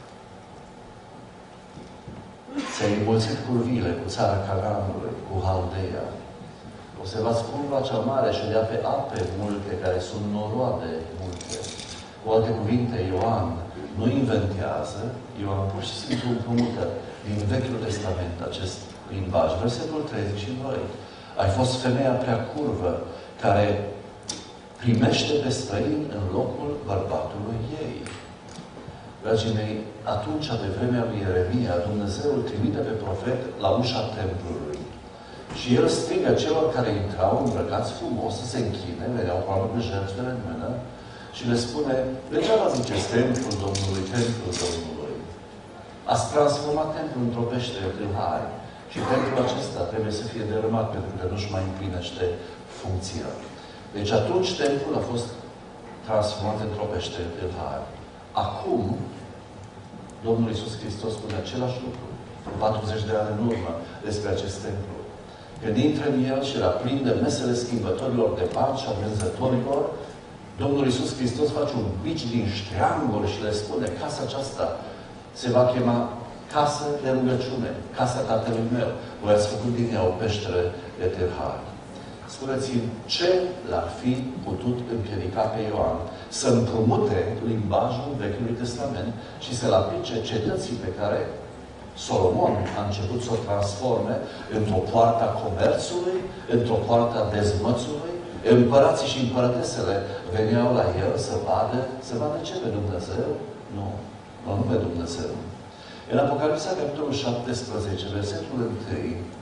Ți-ai înmulțit curviile cu țara Canaanului, cu Haldeia. Observați curva cea mare ședea pe ape multe, care sunt noroade multe. Cu alte cuvinte, Ioan nu inventează, Ioan pur și simplu împrumută din Vechiul Testament acest limbaj. Versetul treizeci și doi. Ai fost femeia prea curvă, care primește pe străini în locul bărbatului ei. Dragii mei, atunci, de vremea lui Ieremia, Dumnezeu îl trimite pe profet la ușa templului. Și el strigă celor care intrau îmbrăcați frumos să se închine, veneau cu anumite jertfele în mână, și le spune, degeaba ziceți templul Domnului, templul Domnului. Ați transformat templul într-o peșteră de hai. Și templul acesta trebuie să fie dărâmat, pentru că nu-și mai împlinește funcția. Deci atunci templul a fost transformat într-o peșteră de hai. Acum, Domnul Iisus Hristos spune același lucru, cu patruzeci de ani în urmă, despre acest templu. Când intră în el și îl aprinde mesele schimbătorilor de bani și a vânzătorilor, Domnul Iisus Hristos face un bici din ștreanguri și le spune, casa aceasta se va chema casă de rugăciune, casa Tatălui meu. Voi ați făcut din ea o peșteră de tâlhari. Spuneți-mi, ce l-ar fi putut împiedica pe Ioan să împrumute limbajul Vechiului Testament și să-l aplice cetății pe care Solomon a început să o transforme într-o poartă a comerțului, într-o poartă a dezmățului. Împărații și împărătesele veneau la el să vadă, să vadă ce pe Dumnezeu? Nu. Nu, nu pe Dumnezeu. În Apocalipsa, capitolul șaptesprezece, versetul unu,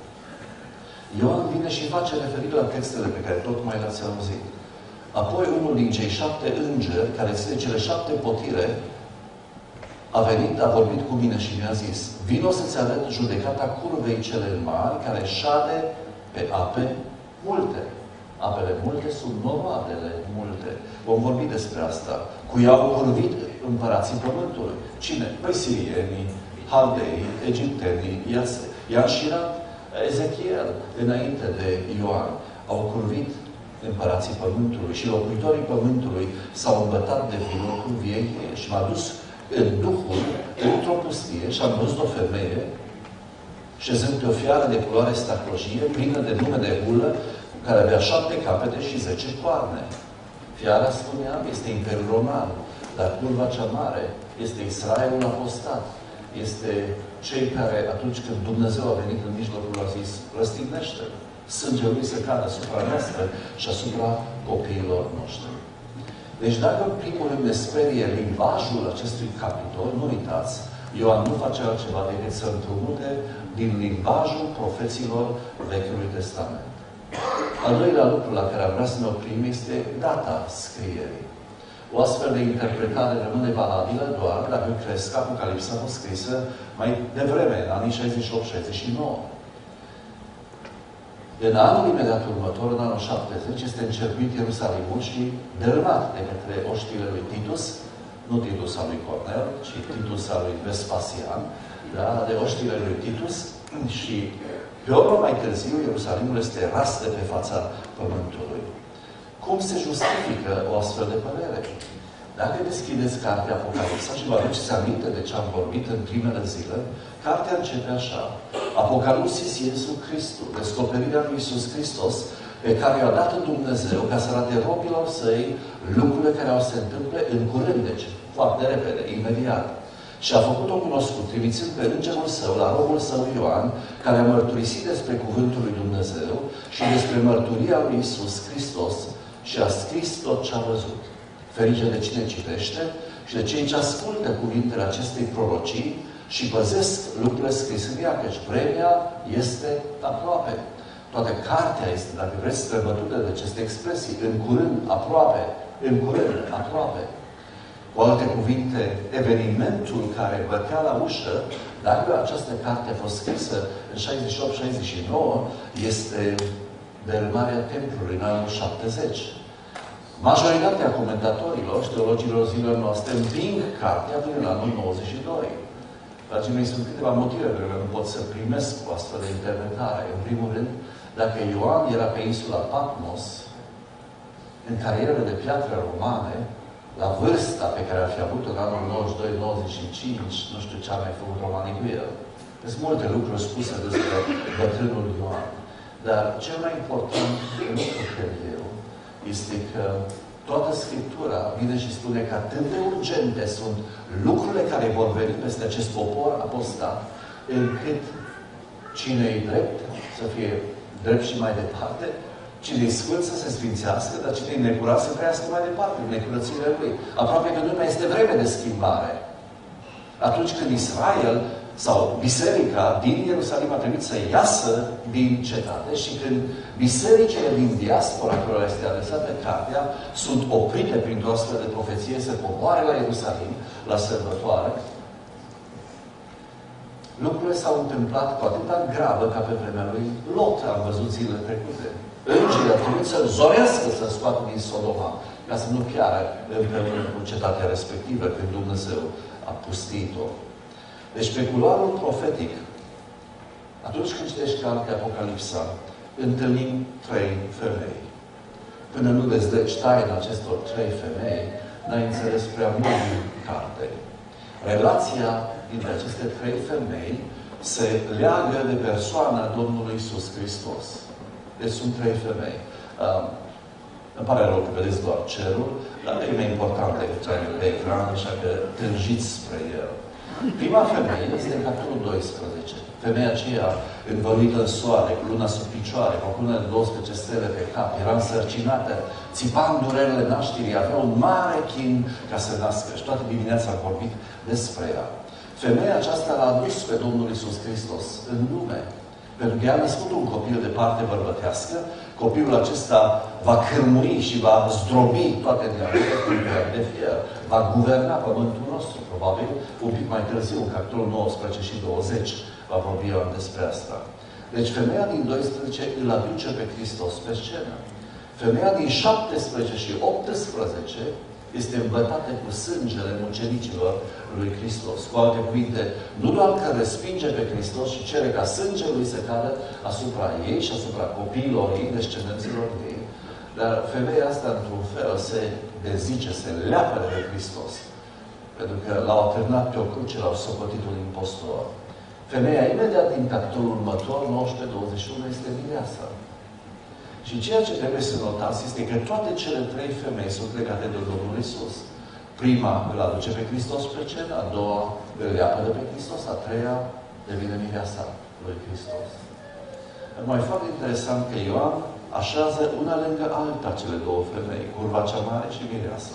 Ioan vine și face referire la textele pe care tocmai le-ați auzit. Apoi unul din cei șapte îngeri, care ține cele șapte potire, a venit, a vorbit cu mine și mi-a zis, vino să-ți arăt judecata curvei cele mari, care șade pe ape multe. Apele multe sunt noroadele multe. Vom vorbi despre asta. Cu ea au curvit împărații pământului. Cine? Păi sirienii, haldeii, egiptenii, i-a înșirat Ezechiel, înainte de Ioan. Au curvit împărații pământului și locuitorii pământului s-au îmbătat de vinul curviei ei. Și m-a dus în Duhul, într-o pustie, și am văzut o femeie șezând pe o fiară de culoare staclojie, plină de nume de hulă, care avea șapte capete și zece coarne. Fiara, spuneam, este Imperiul Roman, dar curva cea mare este Israelul apostat. Este cei care, atunci când Dumnezeu a venit în mijlocul, a zis, răstignește, sângele lui să cadă asupra noastră și asupra copiilor noștri. Deci dacă în primul rând ne sperie limbajul acestui capitol, nu uitați, Ioan nu face altceva decât să împrumute din limbajul profeților Vechiului Testament. Al doilea lucru la care am vrea să ne oprim este data scrierii. O astfel de interpretare rămâne valabilă doar dacă crezi că Apocalipsa a fost scrisă mai devreme, în anii șaizeci și opt șaizeci și nouă. În anul imediat următor, în anul șaptezeci, este încercuit Ierusalimul și dărâmat de către oștile lui Titus, nu Titus al lui Cornel, ci Titus al lui Vespasian, da, de oștile lui Titus, și pe o oră mai târziu, Ierusalimul este ras de pe fața pământului. Cum se justifică o astfel de părere? Dacă deschideți cartea Apocalipsa și vă aduceți aminte de ce am vorbit în primele zile, cartea începe așa. Apocalipsis Iesu Christus, descoperirea lui Iisus Hristos, pe care i-a dat Dumnezeu ca să arate robilor săi lucrurile care au să se întâmple în curând, deci foarte repede, imediat. Și a făcut-o cunoscut, trimițând pe îngerul său, la robul său Ioan, care a mărturisit despre cuvântul lui Dumnezeu și despre mărturia lui Iisus Hristos și a scris tot ce a văzut. Ferice de cine citește și de cei ce ascultă cuvintele acestei prorocii și păzesc lucrurile scrise în ea, căci vremea este aproape. Toată cartea este, dacă vreți, străbătută de aceste expresii, în curând, aproape, în curând, aproape. Cu alte cuvinte, evenimentul care bătea la ușă, dacă această carte a fost scrisă în șaizeci și opt șaizeci și nouă, este dărâmarea templului în anul șaptezeci. Majoritatea comentatorilor și teologilor zilelor noastre împing cartea până în anul nouăzeci și doi. Dragii mei, sunt câteva motive pe care nu pot să primesc o astfel de interpretare. În primul rând, dacă Ioan era pe insula Patmos, în carieră de piatră romane, la vârsta pe care ar fi avut-o în anul nouăzeci și doi nouăzeci și cinci, nu știu ce a mai făcut romanii cu el. Sunt multe lucruri spuse despre bătrânul Ioan. Dar cel mai important lucru, cred eu, este că toată Scriptura vine și spune că atât de urgente sunt lucrurile care vor veni peste acest popor apostat, încât cine e drept să fie drept și mai departe, cine e sfânt să se sfințească, dar cine e necurat să trăiască mai departe, în necurățile lui. Aproape că nu mai este vreme de schimbare. Atunci când Israel sau biserica din Ierusalim a trebuit să iasă din cetate și când bisericile din diaspora care este adresată cartea sunt oprite printr-o astfel de profeție să coboare la Ierusalim, la sărbătoare, lucrurile s-au întâmplat cu atâta grabă ca pe vremea lui Lot, am văzut zilele trecute. Îngerii au trebuit să-l zorească să scoată din Sodoma, ca să nu piară împreună cu cetatea respectivă, când Dumnezeu a pustit-o. Deci, pe culoarul profetic, atunci când citești cartea Apocalipsa, întâlnim trei femei. Până nu dezlegi taina acestor trei femei, n-ai înțeles prea mult din carte. Relația dintre aceste trei femei se leagă de persoana Domnului Iisus Hristos. Deci sunt trei femei. Uh, îmi pare rău că vedeți doar cerul, dar e mai important decât ce ai pe ecran, așa că tânjiți spre el. Prima femeie este în capitolul doisprezece. Femeia aceea învăluită în soare, cu luna sub picioare, cu o lună de douăsprezece stele pe cap, era însărcinată, țipa în durerele nașterii, avea un mare chin ca să nască. Și toată dimineața am vorbit despre ea. Femeia aceasta l-a adus pe Domnul Iisus Hristos în lume. Pentru că ea a născut un copil de parte bărbătească, copilul acesta va cârmui și va zdrobi toate neamurile cu un pic de fier. Va guverna pământul nostru, probabil, un pic mai târziu, în capitolul nouăsprezece și douăzeci, va vorbi despre asta. Deci femeia din doisprezece îl aduce pe Hristos pe scenă. Femeia din șaptesprezece și optsprezece este îmbătată cu sângele mucenicilor lui Hristos. Cu alte cuvinte, nu doar că respinge pe Hristos și cere ca sângele lui să cadă asupra ei și asupra copiilor ei, descendenților ei, dar femeia asta, într-un fel, se dezice, se leapă de Hristos. Pentru că l-au atârnat pe o cruce, l-au socotit un impostor. Femeia, imediat din capitolul următor, nouăsprezece douăzeci și unu, este mireasa. Și ceea ce trebuie să notați este că toate cele trei femei sunt legate de Domnul Iisus. Prima îl aduce pe Hristos pe scenă, a doua îl leapă de pe Hristos, a treia devine mireasa lui Hristos. Mai foarte interesant că Ioan așează una lângă alta cele două femei, curva cea mare și mireasa.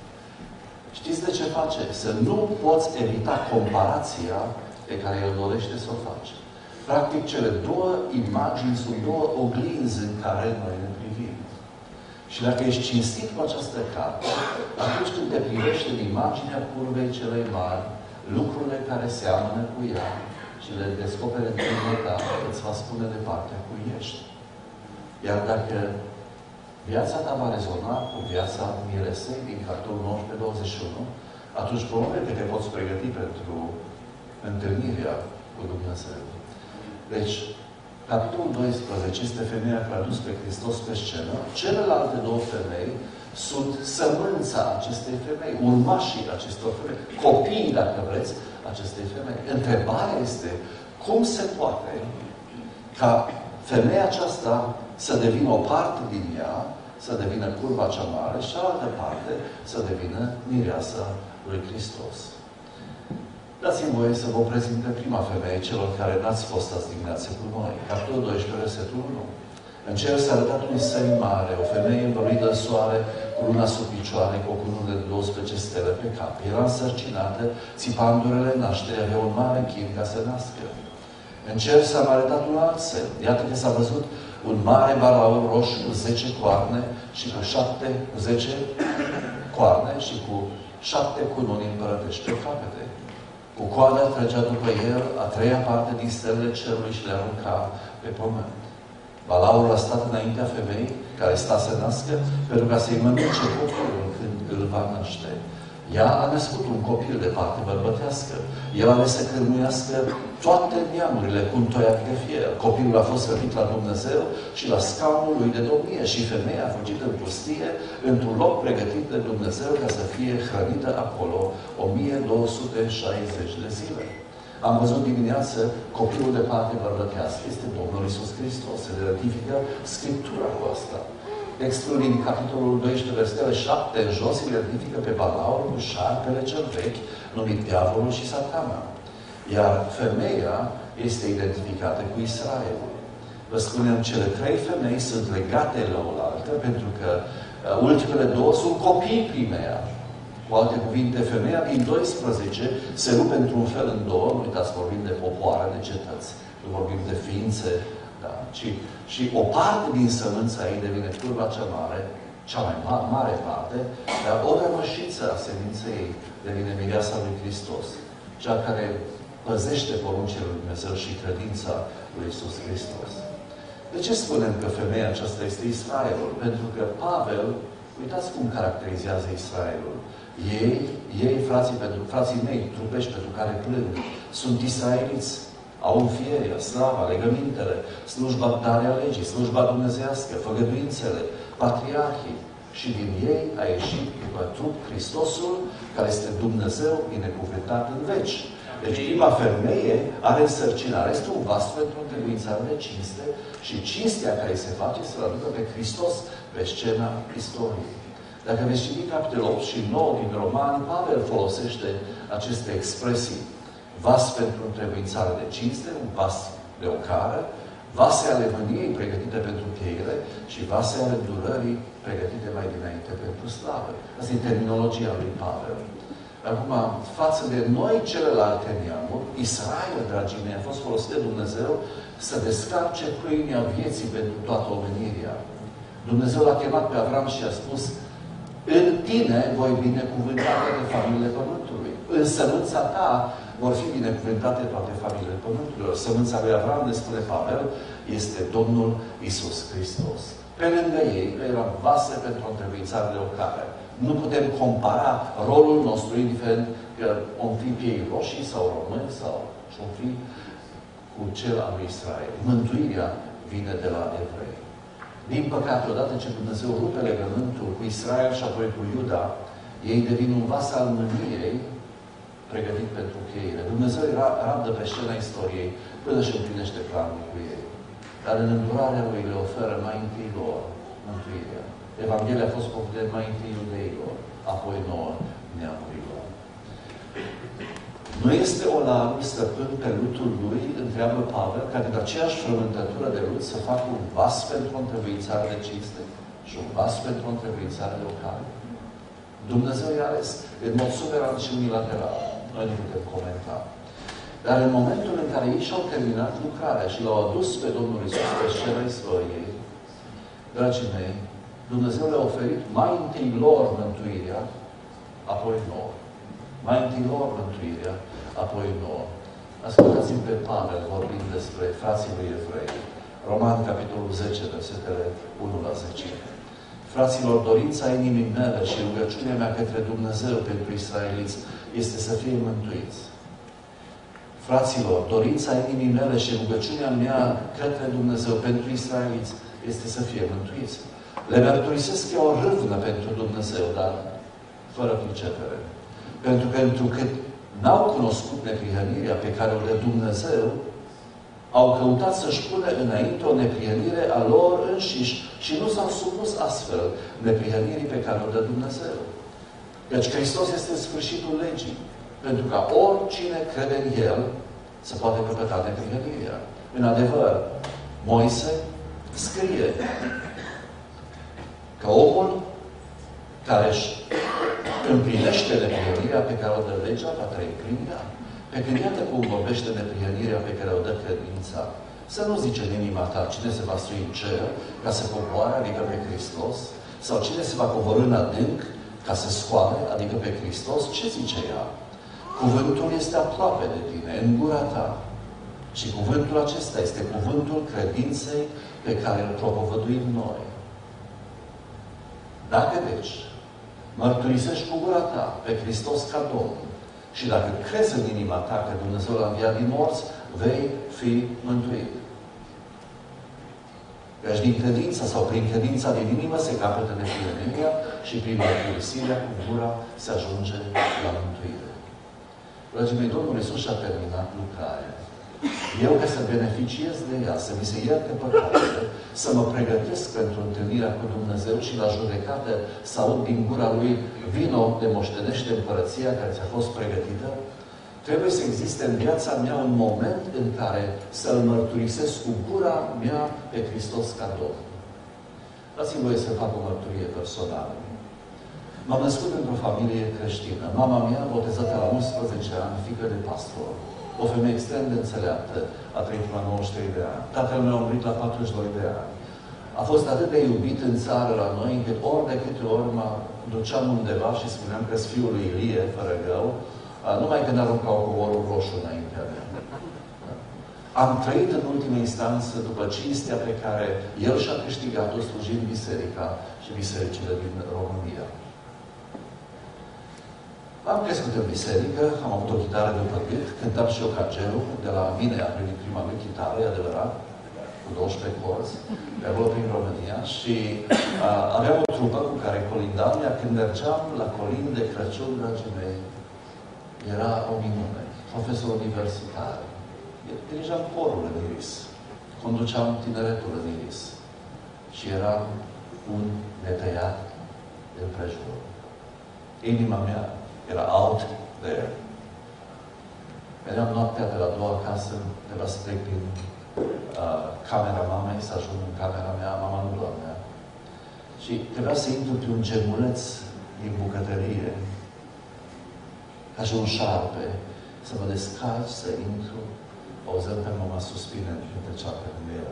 Știți de ce face? Să nu poți evita comparația pe care el dorește să o faci. Practic, cele două imagini sunt două oglinzi în care noi ne privim. Și dacă ești cinstit cu această carte, atunci când te privești în imaginea curvei celei mari, lucrurile care seamănă cu ea și le descoperi în inima ta, îți va spune de partea cui ești. Iar dacă viața ta va rezona cu viața miresei din capitolul nouăsprezece douăzeci și unu, atunci probabil că te poți pregăti pentru întâlnirea cu Dumnezeu. Deci, capitolul doisprezece este femeia care a dus pe Hristos pe scenă. Celelalte două femei sunt sămânța acestei femei, urmașii acestor femei, copiii, dacă vreți, acestei femei. Întrebarea este, cum se poate ca femeia aceasta să devină o parte din ea, să devină curva cea mare și cealaltă parte să devină mireasa lui Hristos. Dați-mi voie să vă prezint pe prima femeie celor care n-ați fost azi dimineață cu noi. Capitolul doisprezece, versetul unu. În cer s-a arătat un săi mare, o femeie învăluită în soare, cu luna sub picioare, cu o cunună de douăsprezece stele pe cap. Era însărcinată, țipa în durele nașterii, avea un mare chin ca să nască. În cer s-a arătat un alt semn. Iată că s-a văzut un mare balaur roșu cu zece coarne și cu șapte, cu zece coarne și cu șapte cununi împărătești pe capete. Cu coada trăgea după el a treia parte din stelele cerului și le arunca pe pământ. Balaur a stat înaintea femeii care sta să nască pentru ca să-i mănânce copilul când îl va naște. Ea a născut un copil de parte bărbătească. El a ales să cârmuiască toate neamurile cu un toiac de fier. Copilul a fost răpit la Dumnezeu și la scaunul lui de domnie și femeia a fugit în pustie într-un loc pregătit de Dumnezeu ca să fie hrănită acolo o mie două sute șaizeci de zile. Am văzut dimineață copilul de parte bărbătească. Este Domnul Iisus Hristos. Se identifică Scriptura cu asta. Textul din capitolul doisprezece, versetele șapte în jos, îl identifică pe Balaur cu șarpele cel vechi, numit Diavolul și Satana. Iar femeia este identificată cu Israelul. Vă spunem, cele trei femei sunt legate la oaltă, pentru că uh, ultimele două sunt copii primeia. Cu alte cuvinte, femeia din doisprezece se rupe într-un fel în două, nu uitați, vorbim de popoare, de cetăți, nu vorbim de ființe, da, ci, și o parte din sămânța ei devine turba cea mare, cea mai mare, mare parte, dar o rămășiță a seminței ei devine mireasa lui Hristos, cea care păzește poruncile lui Dumnezeu și credința lui Iisus Hristos. De ce spunem că femeia aceasta este Israelul? Pentru că Pavel, uitați cum caracterizează Israelul. Ei, ei frații, pentru, frații mei, trupești pentru care plâng, sunt israeliți. Au înfierea, slava, legămintele, slujba darea legii, slujba dumnezească, făgăduințele, patriarhii. Și din ei a ieșit după trup Hristosul, care este Dumnezeu binecuvântat în veci. Deci prima femeie are însărcinare, este un vas pentru întrebuințare de cinste și cinstea care se face să-L aducă pe Hristos pe scena istoriei. Dacă veți citi capitolul opt și nouă din Romani, Pavel folosește aceste expresii. Vas pentru întrebuințare de cinste, un vas de ocară, vase ale mâniei pregătite pentru cheire și vase ale durării pregătite mai dinainte pentru slavă. Asta e terminologia lui Pavel. Acum, față de noi celelalte neamuri, Israel, dragii mei, a fost folosit de Dumnezeu să descarce pâinea vieții pentru toată omenirea. Dumnezeu l-a chemat pe Avram și a spus: în tine voi binecuvânta toate familiile pământului. În sămânța ta vor fi binecuvântate toate familiile pământului. Sămânța lui Avram, ne spune Pavel, este Domnul Iisus Hristos. Pe lângă ei, erau vase pentru o întrebuințare de ocare. Nu putem compara rolul nostru, indiferent că om fi piei roșii sau români sau om fi cu cel al lui Israel. Mântuirea vine de la evrei. Din păcate, odată ce Dumnezeu rupe legământul cu Israel și apoi cu Iuda, ei devin un vas al mâniei pregătit pentru cheire. Dumnezeu rabdă pe scena istoriei până și împlinește planul cu ei. Dar în îndurarea Lui le oferă mai întâi lor mântuirea. Evanghelia a fost făcută mai întâi iudeilor, apoi nouă neamurilor. Nu este olarul stăpân pe lutul lui, întreabă Pavel, ca din aceeași frământătură de lut să facă un vas pentru o întrebuințare de cinste și un vas pentru o întrebuințare de ocare. Dumnezeu i-a ales în mod suveran și unilateral. Noi nu putem comenta. Dar în momentul în care ei și-au terminat lucrarea și l-au adus pe Domnul Iisus pe scena istoriei, dragii mei, Dumnezeu le-a oferit mai întâi lor mântuirea, apoi nouă. Mai întâi lor mântuirea, apoi nouă. Ascultați-mi pe Pavel vorbind despre frații lui evrei. Roman, capitolul zece, versetele unu la zece. Fraților, dorința inimii mele și rugăciunea mea către Dumnezeu pentru israeliți este să fie mântuiți. Fraților, dorința inimii mele și rugăciunea mea către Dumnezeu pentru israeliți este să fie mântuiți. Le mărturisesc eu o râvnă pentru Dumnezeu, dar fără pricepere. Pentru că întrucât n-au cunoscut neprihănirea pe care o dă Dumnezeu, au căutat să-și pună înainte o neprihănire a lor înșiși și nu s-au supus astfel neprihănirii pe care o dă Dumnezeu. Deci Hristos este sfârșitul legii. Pentru ca oricine crede în El să poate căpăta neprihănirea. În adevăr, Moise scrie că omul care își împlinește neprihănirea pe care o dă legea va trăi prin ea. Pe când iată cum vorbește neprihănirea pe care o dă credința, să nu zice în inima ta cine se va sui în cer ca să coboare, adică pe Hristos, sau cine se va coborî în adânc ca să scoale, adică pe Hristos, ce zice ea? Cuvântul este aproape de tine, în gura ta Și cuvântul acesta este cuvântul credinței pe care îl propovăduim noi. Dacă deci mărturisești cu gura ta pe Hristos ca Domn și dacă crezi în inima ta că Dumnezeu l-a înviat din morți, vei fi mântuit. Căci din credința sau prin credința din inimă se capătă neprihănirea și prin mărturisirea cu gura se ajunge la mântuire. Dragii mei, Domnul Iisus și-a terminat lucrarea. Eu, ca să beneficiez de ea, să mi se ierte păcatele, să mă pregătesc pentru întâlnirea cu Dumnezeu și la judecată să aud din gura Lui: vino de moștenește împărăția care ți-a fost pregătită, trebuie să existe în viața mea un moment în care să-L mărturisesc cu gura mea pe Hristos ca Domn. Dați-mi voie să fac o mărturie personală. M-am născut într-o familie creștină. Mama mea, botezată la unsprezece ani, fiică de pastor. O femeie extrem de înțeleaptă, a trăit la nouăzeci și trei de ani. Tatăl meu a murit la patruzeci și doi de ani. A fost atât de iubit în țară la noi, încât ori de câte ori mă duceam undeva și spuneam că sunt fiul lui Ilie, fără gău, numai când aruncau covorul roșu înaintea mea. Am trăit în ultima instanță după cinstea pe care el și-a câștigat-o slujind biserica și bisericile din România. Am crescut în biserică, am avut o chitară de păgât, cântam și eu cangelul, de la mine a primit prima lui chitară, e adevărat, cu douăsprezece corzi, pe acolo prin România, și a, aveam o trupă cu care colindam, iar când mergeam la colind de Crăciun, dragii mei, era o minune. Profesor universitar. Dirigeam corul în Iris. Conduceam tineretul în Iris. Și eram un netăiat împrejur. Inima mea era out there. Veneam noaptea de la două acasă, trebuia să trec prin uh, camera mamei, să ajung în camera mea, mama nu dormea. Și trebuia să intru pe un gemuleț din bucătărie, ca și un șarpe, să mă descarci, să intru, auzând pe mama suspinând și trecea pe lângă ea.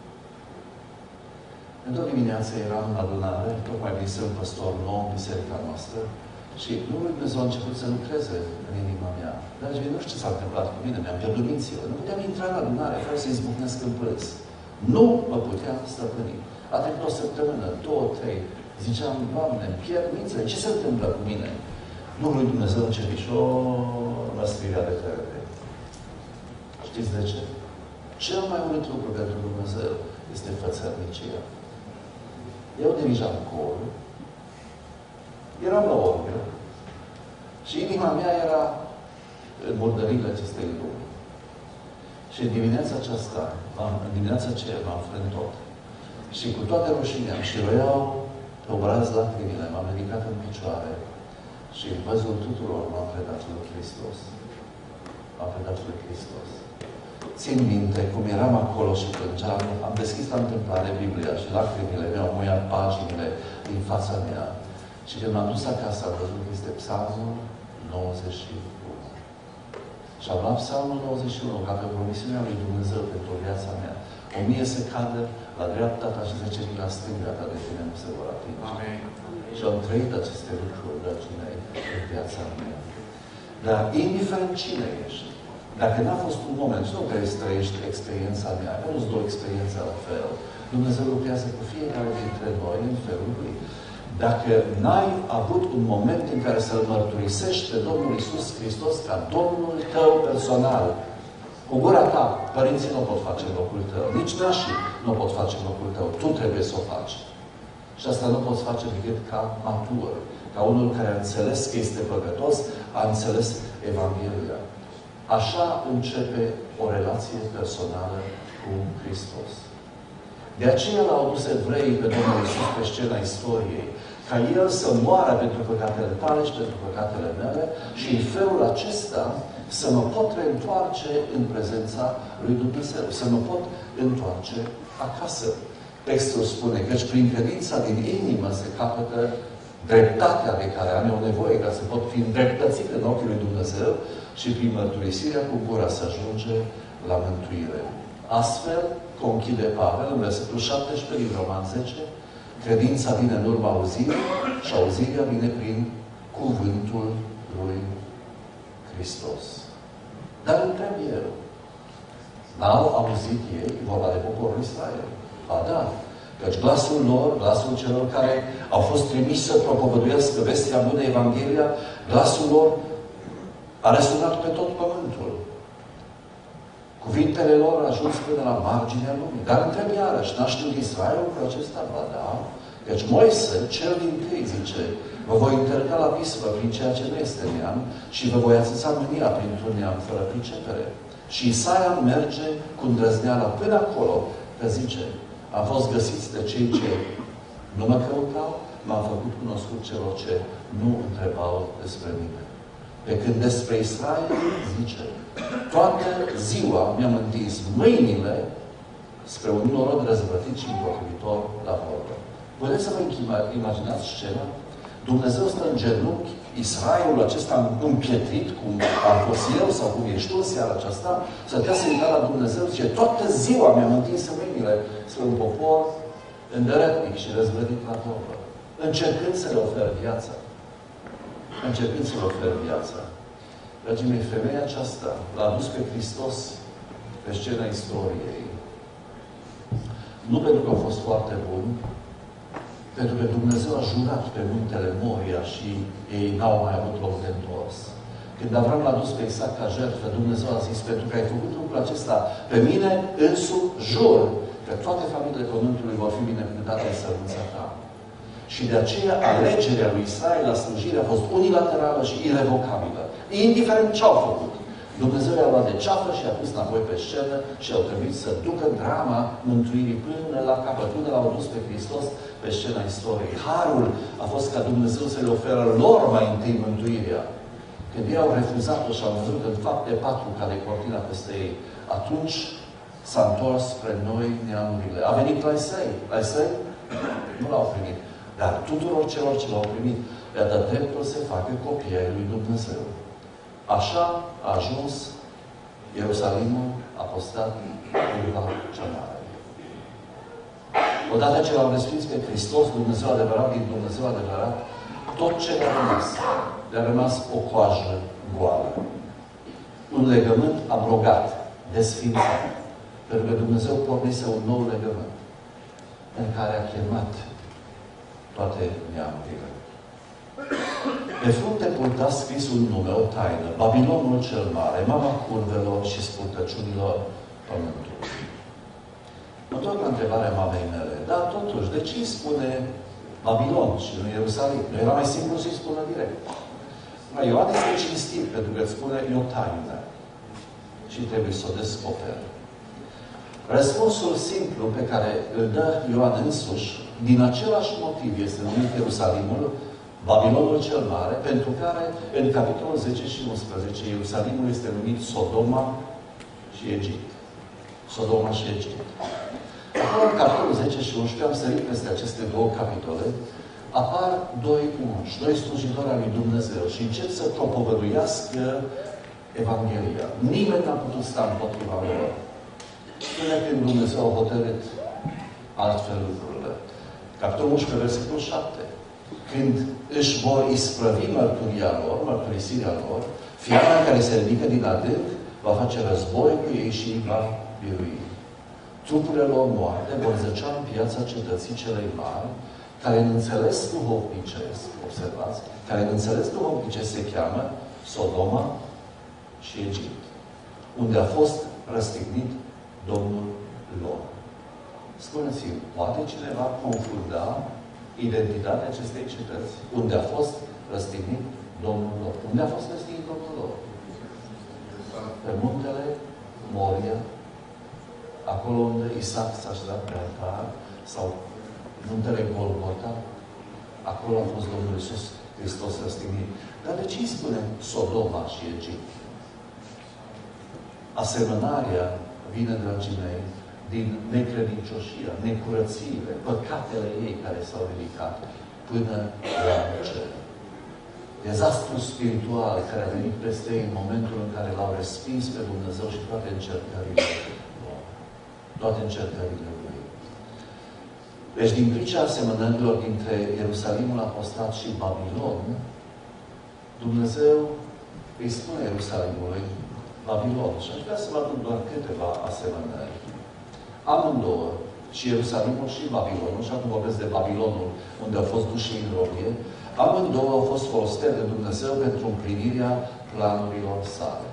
Într-o dimineață eram în adunare, tocmai venise un păstor nou în biserica noastră, și Duhul lui Dumnezeu a început să lucreze în inima mea. Dragii mei, nu știu ce s-a întâmplat cu mine, mi-am pierdut mințile. Nu puteam intra în adunare, fără să izbucnesc în plâns. Nu mă puteam stăpâni. A trecut o săptămână, două, trei. Ziceam: Doamne, îmi pierd mințile, ce se întâmplă cu mine? Duhul lui Dumnezeu începe și o răstrirea de cărere. Știți de ce? Cel mai urât lucru pentru Dumnezeu este fățărnicia. Eu dirijam corul, eram la orgă și inima mea era în murdările acestei lumi. Și în dimineața aceasta, în dimineața aceea m-am frânt tot. Și cu toate rușinea și roiau pe obraz lacrimile, m-am ridicat în picioare și în văzul tuturor m-am predat lui Hristos. M-am predat lui Hristos. Țin minte cum eram acolo și plângeam, am deschis la întâmplare Biblia și lacrimile mi-au muiat paginile din fața mea. Și când m-am dus acasă, am văzut că este Psalmul nouăzeci și unu. Și am luat Psalmul nouăzeci și unu ca pe promisiunea lui Dumnezeu pentru viața mea. O mie se cadă la dreapta ta și zece mii la stânga ta, de tine nu se vor atinge. Amen. Și am trăit aceste lucruri, dragii mei, în viața mea. Dar indiferent cine ești, dacă n-a fost un moment, nu trebuie să trăiești experiența mea, că nu-ți dau experiența la fel. Dumnezeu lucrează cu fiecare dintre noi în felul Lui. Dacă n-ai avut un moment în care să-L mărturisești pe Domnul Iisus Hristos ca Domnul tău personal, cu gura ta, părinții nu o pot face în locul tău, nici nașii nu o pot face în locul tău, tu trebuie să o faci. Și asta nu poți face decât ca matur, ca unul care a înțeles că este păcătos, a înțeles Evanghelia. Așa începe o relație personală cu Hristos. De aceea l-au adus evreii pe Domnul Iisus pe scena istoriei, ca El să moară pentru păcatele tale și pentru păcatele mele și în felul acesta să mă pot reîntoarce în prezența lui Dumnezeu, să mă pot întoarce acasă. Textul spune că prin credința din inimă se capătă dreptatea de care am eu nevoie ca să pot fi îndreptățit în ochii lui Dumnezeu și prin mărturisirea cu gura să ajunge la mântuire. Astfel, conchide Pavel în versetul șaptesprezece din Roman zece, credința vine în urma auzirii și auzirea vine prin cuvântul lui Hristos. Dar întreb eu, N-au auzit ei, vorba de poporul Israel. Ba da. Căci glasul lor, glasul celor care au fost trimiși să propovăduiască vestea bună, Evanghelia, glasul lor a răsunat pe tot pământul. Cuvintele lor au ajuns până la marginea lumii. Dar întreb iarăși, n-a știut Israelul cu acesta? Ba da. Căci Moise, cel din tâi, zice, vă voi întărca la pismă prin ceea ce nu este neam și vă voi atâța mânia printr-un neam fără pricepere. Și Isaia merge cu îndrăzneala până acolo, că zice, am fost găsiți de cei ce nu mă căutau, m-am făcut cunoscut celor ce nu întrebau despre mine. Pe când despre Israel, zice, toată ziua mi-am întins mâinile spre un norod răzvrătit și împotrivitor la vorbă. Puteți să vă imaginați scena? Dumnezeu stă în genunchi, Israelul acesta împietrit, cum am fost eu sau cum ești tu în seara aceasta, stătea să intra la Dumnezeu, zice, toată ziua mi-am întins mâinile spre un popor îndărătnic și răzvrătit la vorbă, încercând să le ofer viața. Încercând să le ofer viața. Dragii mei, femeia aceasta l-a adus pe Hristos pe scena istoriei. Nu pentru că au fost foarte buni, pentru că Dumnezeu a jurat pe muntele Moria și ei n-au mai avut loc de întors. Când Avram l-a dus pe Isaac ca jertfă, Dumnezeu a zis, pentru că ai făcut lucrul acesta pe mine, însuși jur că toate familiile Pământului vor fi binecuvântate în sămânța ta. Și de aceea alegerea lui Israel la slujire a fost unilaterală și irevocabilă. Indiferent ce au făcut. Dumnezeu i-a luat de ceafă și i-a pus înapoi pe scenă și au trebuit să ducă drama mântuirii până la capăt, până l-au dus pe Hristos pe scena istoriei. Harul a fost ca Dumnezeu să le oferă lor mai întâi mântuirea. Când ei au refuzat-o și au văzut în fapte patru ca de cortina peste ei, atunci s-a întors spre noi neamurile. A venit la Isai. La Isai nu l-au primit. Dar tuturor celor ce l-au primit, le-a dat dreptul să facă copii ai lui Dumnezeu. Așa a ajuns Ierusalimul apostat curva cea mare. Odată ce l-au respins pe Hristos, Dumnezeu adevărat din Dumnezeu adevărat, tot ce le-a rămas, le-a rămas o coajă goală. Un legământ abrogat, desfințat. Pentru că Dumnezeu pornise un nou legământ în care a chemat toate neamurile. Pe frunte purta scris un nume, o taină, Babilonul cel mare, mama curvelor și spurtăciunilor pământului. Mă întorc la întrebarea mamei mele, dar totuși, de ce îi spune Babilon și nu Ierusalim? Nu era mai simplu să-i spună direct. Ioan este cinstit pentru că îți spune, e o taină și trebuie să o descoperi. Răspunsul simplu pe care îl dă Ioan însuși, din același motiv este numit Ierusalimul, Babilonul cel Mare, pentru care în capitolul zece și unsprezece Ierusalimul este numit Sodoma și Egipt. Sodoma și Egipt. Acolo în capitolul zece și unsprezece am sărit peste aceste două capitole, apar doi unși, doi slujitori al lui Dumnezeu și încep să propovăduiască Evanghelia. Nimeni n-a putut sta împotriva lor. Până când Dumnezeu a hotărât altfel lucrurile. Capitolul unsprezece, versetul șapte. Când își vor isprăvi mărturia lor, mărturisirea lor, fiara care se ridică din adânc va face război cu ei și îi va birui. Trupurile lor moarte vor zăcea în piața cetății celei mari, care în înțeles duhovnicesc, observați, care în înțeles duhovnicesc se cheamă Sodoma și Egipt, unde a fost răstignit Domnul lor. Spuneți-mi, poate cineva confunda identitatea acestei cetăți? Unde a fost răstignit Domnul lor? Unde a fost răstignit Domnul lor? Pe muntele Moria, acolo unde Isaac s-a așezat pe altar, sau muntele Golgota, acolo a fost Domnul Iisus Hristos răstignit. Dar de ce îi spune Sodoma și Egipt? Asemănarea vine, dragii mei, din necredincioșia, necurățiile, păcatele ei care s-au ridicat până la cer. Dezastru spiritual care a venit peste ei în momentul în care l-au respins pe Dumnezeu și toate încercările lor. Toate încercările lui. Deci, din pricina asemănărilor dintre Ierusalimul apostat și Babilon, Dumnezeu îi spune Ierusalimului, Babilon. Și aș vrea să vă aduc doar câteva asemănări. Amândouă, și Ierusalimul și Babilonul, și acum vorbesc de Babilonul, unde au fost duși în robie, amândouă au fost folosite de Dumnezeu pentru împlinirea planurilor sale.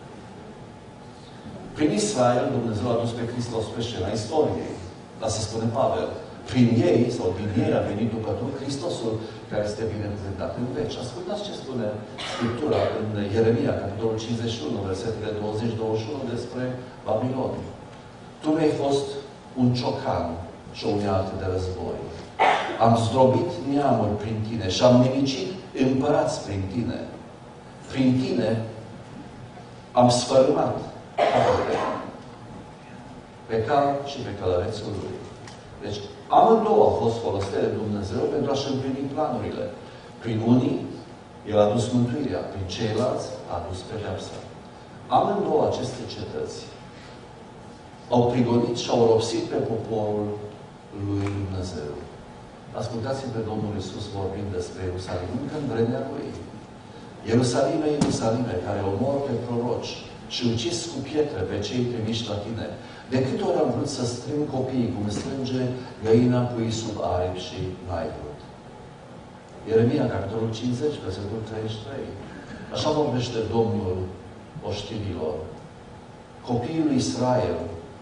Prin Israel, Dumnezeu a dus pe Hristos pe scena istoriei. Dar se spune Pavel, prin ei, sau din ei a venit după tot Hristosul, care este binecuvântat în veci. Ascultați ce spune Scriptura în Ieremia, capitolul cincizeci și unu, versetele douăzeci douăzeci și unu despre Babilon. Tu mi-ai fost un ciocan și o unealtă de război. Am zdrobit neamuri prin tine și am nimicit împărați prin tine. Prin tine am sfărâmat pe cal și pe călărețul lui. Deci, amândouă au fost folosite de Dumnezeu pentru a-și împlini planurile. Prin unii, El a dus mântuirea, prin ceilalți a dus pedeapsa. Amândouă aceste cetăți au prigonit și au ropsit pe poporul lui Dumnezeu. Ascultați-mi pe Domnul Iisus vorbind despre Ierusalim încă în vremea Lui. Ierusalime, Ierusalime, care omor pe proroci și ucis cu pietre pe cei trimiși la tine. De câte ori am vrut să strâng copiii, cum strânge găina puii sub aripi și n-ai vrut. Ieremia, capitolul cincizeci, versetul treizeci și trei. Așa vorbește Domnul oștirilor. Copiii lui Israel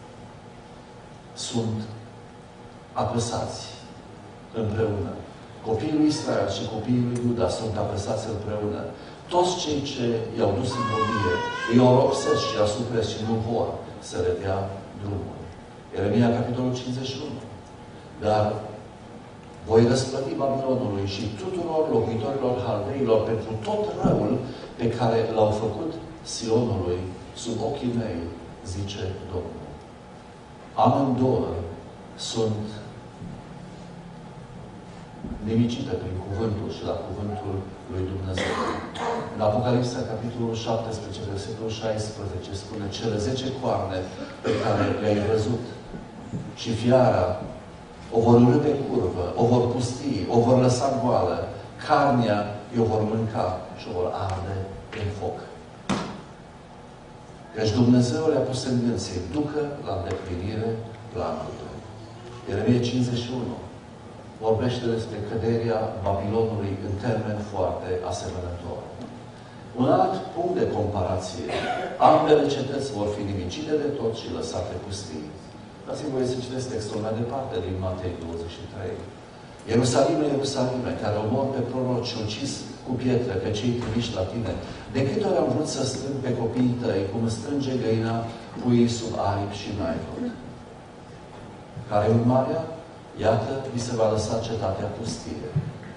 sunt apăsați împreună. Copiii lui Israel și copiii lui Iuda sunt apăsați împreună. Toți cei ce i-au dus în robie, îi oropsesc și asupresc și nu vor să le dea drumul. Ieremia, capitolul cincizeci și unu. Dar voi răsplăti Babilonului și tuturor locuitorilor haldeilor pentru tot răul pe care l-au făcut Sionului sub ochii mei, zice Domnul. Amândouă sunt nimicite prin cuvântul și la cuvântul lui Dumnezeu. În Apocalipsa, capitolul șaptesprezece, versetul șaisprezece, spune cele zece coarne pe care le-ai văzut și fiara o vor urâ pe curvă, o vor pusti, o vor lăsa goală, carnea i-o vor mânca și o vor arde în foc. Căci Dumnezeu le-a pus în gând să-i ducă la îndeplinire planurile. Ieremia cincizeci și unu vorbește despre căderea Babilonului în termeni foarte asemănători. Un alt punct de comparație. Ambele cetăți vor fi nimicite de tot și lăsate pustii. Dați-mi voie să citesc textul mai departe din Matei douăzeci și trei. Ierusalime, Ierusalime, care omor pe proroci și ucis cu pietre pe cei trimiși la tine. De câte ori am vrut să strâng pe copiii tăi, cum strânge găina puii sub aripi și n-ai vrut. Care urmarea? Iată, vi se va lăsa cetatea pustie.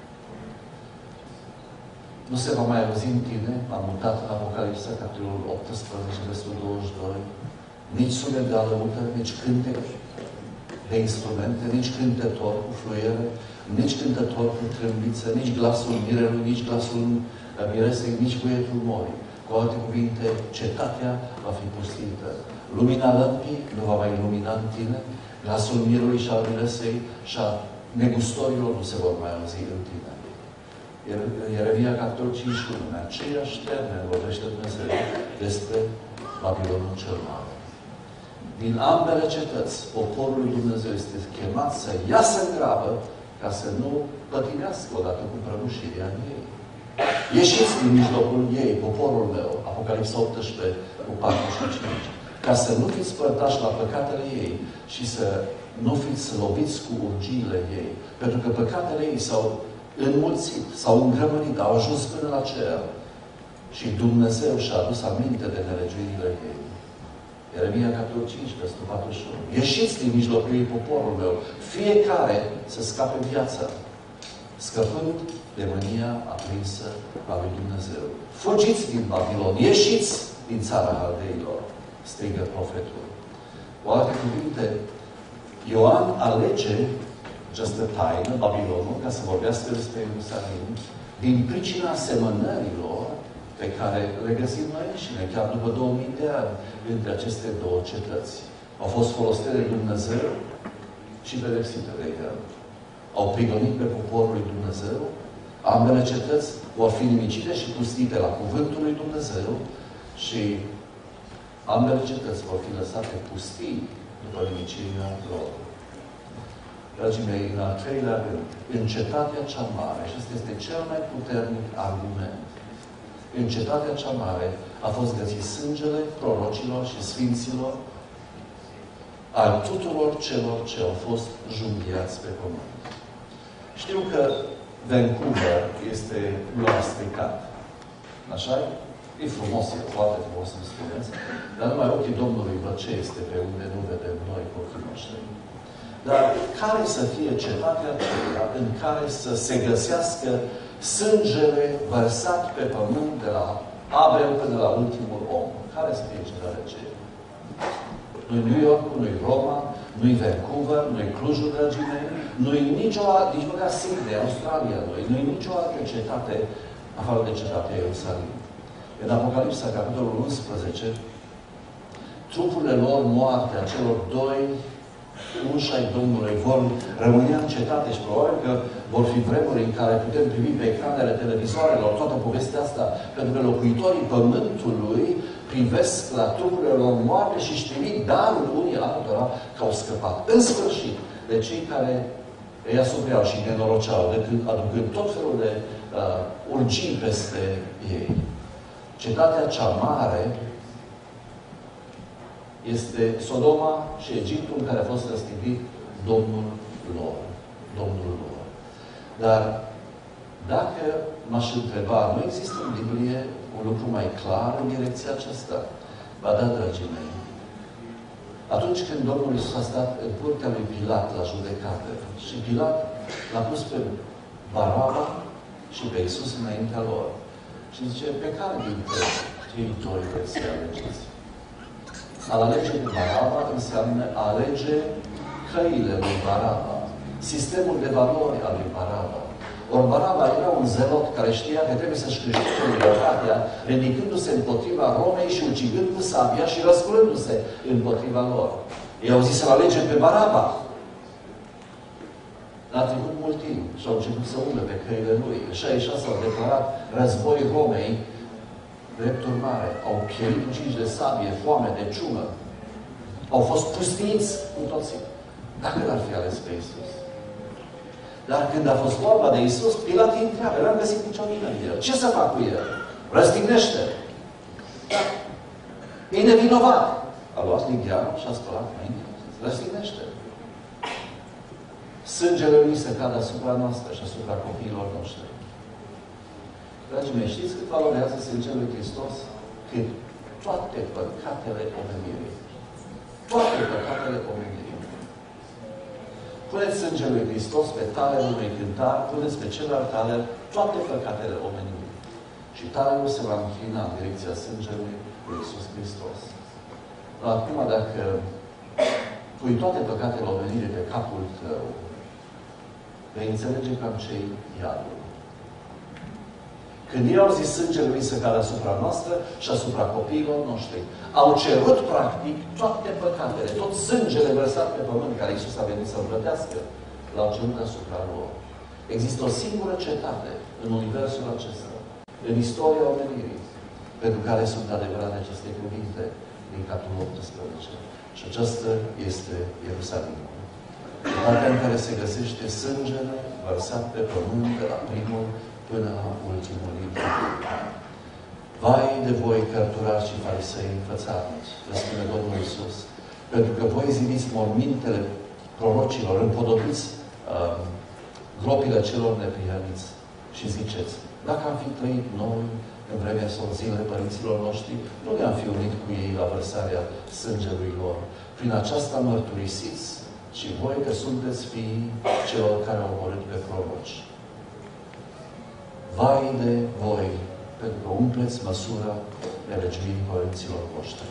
Nu se va mai auzi în tine, am mutat în Apocalipsa, capitolul optsprezece, versetul douăzeci și doi, nici sunet de alăută, nici cântec de instrumente, nici cântător cu fluiere, nici cântător cu trâmbiță, nici glasul mirelui, nici glasul miresei, nici buietul morii. Cu alte cuvinte, cetatea va fi pustită. Lumina lămpii nu va mai lumina în tine, glasul mirului și al miresei și a negustorilor nu se vor mai auzi în tine. Ieremia, capitolul cincizeci și unu, în aceeași termen vorbește Dumnezeu despre Babilonul cel mare. Din ambele cetăți, poporul lui Dumnezeu este chemat să iasă în grabă ca să nu pătimească odată cu prăbușirea în ei. Ieșiți din mijlocul ei, poporul meu, Apocalipsa optsprezece, cu patru și cinci, ca să nu fiți părtași la păcatele ei și să nu fiți loviți cu urgiile ei. Pentru că păcatele ei s-au înmulțit, s-au îngrămărit, au ajuns până la cer. Și Dumnezeu și-a adus aminte de nelegiuirile ei. Ieremia, capitolul cinci, versetul patruzeci și unu. Ieșiți din mijlocul ei, poporul meu, fiecare să scape viața, scăpând de mânia aprinsă a lui Dumnezeu. Fugiți din Babilon, ieșiți din țara haldeilor, strigă profetul. Cu alte cuvinte, Ioan alege această taină, Babilonul, ca să vorbească despre Ierusalim, din pricina asemănărilor pe care le găsim noi înșine, chiar după două mii de ani, între aceste două cetăți. Au fost folosite de Dumnezeu și pedepsite de El. Au prigonit pe poporul lui Dumnezeu. Ambele cetăți vor fi nimicite și pustite la cuvântul lui Dumnezeu și Ambele cetăți vor fi lăsate pustii după nimicirea lor. Dragii mei, în al treilea rând, în cetatea cea mare, și ăsta este cel mai puternic argument, în cetatea cea mare a fost găsit sângele prorocilor și sfinților al tuturor celor ce au fost junghiați pe pământ. Știu că Vancouver este luat stricat. Așa e? E frumos, e foarte frumos, să spuneți, dar numai ochii Domnului văd ce este pe unde nu vedem noi cu ochii noștri. Dar care să fie cetatea aceea în care să se găsească sângele vărsat pe pământ de la Abel până la ultimul om? Care să fie cetatea aceea? Nu-i New York, nu-i Roma, nu-i Vancouver, nu-i Clujul, dragii mei, nu-i nicio altă, nici măcar Sydney, Australia, nu-i, nu-i nicio altă cetate afară de cetatea Ierusalim. În Apocalipsa, capitolul unsprezece, trupurile lor moarte a celor doi uși ai Domnului vor rămâne în cetate și probabil că vor fi vremuri în care putem privi pe ecranele televizoarelor toată povestea asta, pentru că locuitorii pământului privesc la trupurile lor moarte și își trimit darul unii altora că au scăpat. În sfârșit, de cei care îi asupreau și nenoroceau, aducând tot felul de uh, urgii peste ei. Cetatea cea mare este Sodoma și Egiptul în care a fost răstignit Domnul lor. Domnul lor. Dar dacă m-aș întreba, nu există în Biblie un lucru mai clar în direcția aceasta? Ba da, dragii mei. Atunci când Domnul Iisus a stat în curtea lui Pilat la judecată și Pilat l-a pus pe Baraba și pe Iisus înaintea lor. Și zice, pe care dintre cei doi vreți să alegeți? A alege pe Baraba înseamnă a alege căile lui Baraba, sistemul de valori al lui Baraba. Ori Baraba era un zelot care știa că trebuie să-și câștige libertatea, ridicându-se împotriva Romei și ucigând cu sabia și răsculându-se împotriva lor. Ei au zis să-l alegem pe Baraba. N-a trecut mult timp și au început să umble pe căile lui. În șaizeci și șase au declarat război Romei. Drept urmare, au pierit uciși de sabie, foame, de ciumă. Au fost pustiți cu toții. Dacă l-ar fi ales pe Iisus. Dar când a fost vorba de Iisus, Pilat îi întreabă, n-am găsit nicio vină în el. Ce să fac cu el? Răstignește. Da. E nevinovat. A luat ligheanul și a spălat înainte. Răstignește. Sângele lui se cade asupra noastră și asupra copiilor noștri. Dragii mei, știți cât valorează sângele lui Hristos? Cât toate păcatele omenirii. Toate păcatele omenirii. Puneți sângele lui Hristos pe talerul unui cântar, puneți pe celălalt taler toate păcatele omenirii. Și talerul se va închina în direcția sângelui lui Iisus Hristos. Acum, dacă pui toate păcatele omenirii pe capul tău, vei înțelege cam ce-i iadul. Când ei au zis sângele lui să cadă asupra noastră și asupra copiilor noștri, au cerut, practic, toate păcatele, tot sângele vărsat pe pământ, care Iisus a venit să-l plătească, l-au cerut asupra lor. Există o singură cetate în universul acesta, în istoria omenirii, pentru care sunt adevărate aceste cuvinte din capitolul optsprezece. Și aceasta este Ierusalimul. Cetatea în care se găsește sângele vărsat pe pământ de la primul până la ultimul litru. Vai de voi, cărturari și farisei fățarnici, le spune Domnul Iisus, pentru că voi zidiți mormintele prorocilor, împodobiți uh, gropile celor neprihăniți și ziceți, dacă am fi trăit noi în vremea sorzilor părinților noștri, nu ne-am fi unit cu ei la vărsarea sângelui lor. Prin aceasta mărturisiți și voi că sunteți fiii celor care au omorât pe proroci. Vai de voi, pentru că umpleți măsura nelegiuirii părinților voștri.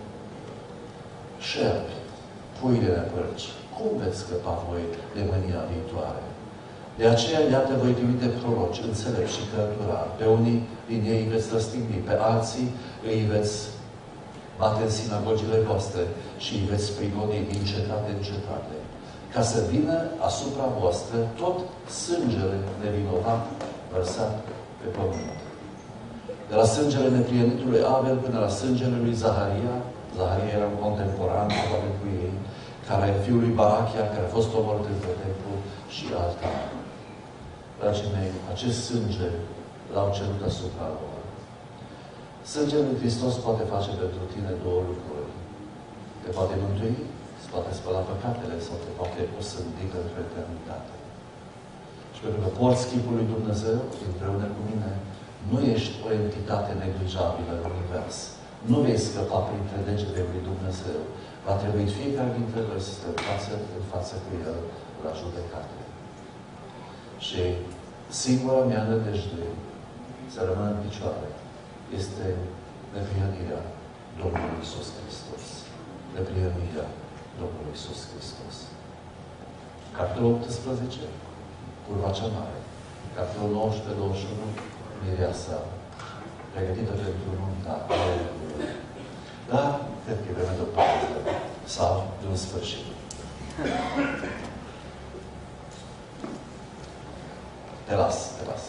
Șerpi, puii de nepărci, cum veți scăpa voi de mânia viitoare? De aceea, iată, voi trimite proroci, înțelepți și cărturari. Pe unii din ei îi veți răstigni, pe alții îi veți bate în sinagogile voastre și îi veți prigoni din cetate în cetate, ca să vină asupra voastră tot sângele nevinovat vărsat pe pământ. De la sângele neprienitului Abel până la sângele lui Zaharia, Zaharia era un contemporan, probabil cu ei, care fiul lui Barachia, care a fost omorât între templu și altar. Dragii mei, acest sânge l-au cerut asupra lor. Sângele lui Hristos poate face pentru tine două lucruri. Te poate mântui, îți poate spăla păcatele sau te poate osândi pentru eternitate. Și pentru că porți chipul lui Dumnezeu împreună cu mine, nu ești o entitate neglijabilă în univers. Nu vei scăpa printre degetele lui Dumnezeu. Va trebui fiecare dintre noi să stă în față, în față cu El la judecată. Și singura mea nădejde să rămână în picioare este neprihănirea Domnului Iisus Hristos. Neprihănirea Domnului Iisus Hristos. Capitolul optsprezece, curva cea mare. Capitolul nouăsprezece douăzeci și unu, mireasa, pregătită pentru nunta. Dar, cred că e vremea de o pauză. Sau de un sfârșit. Te las, te las.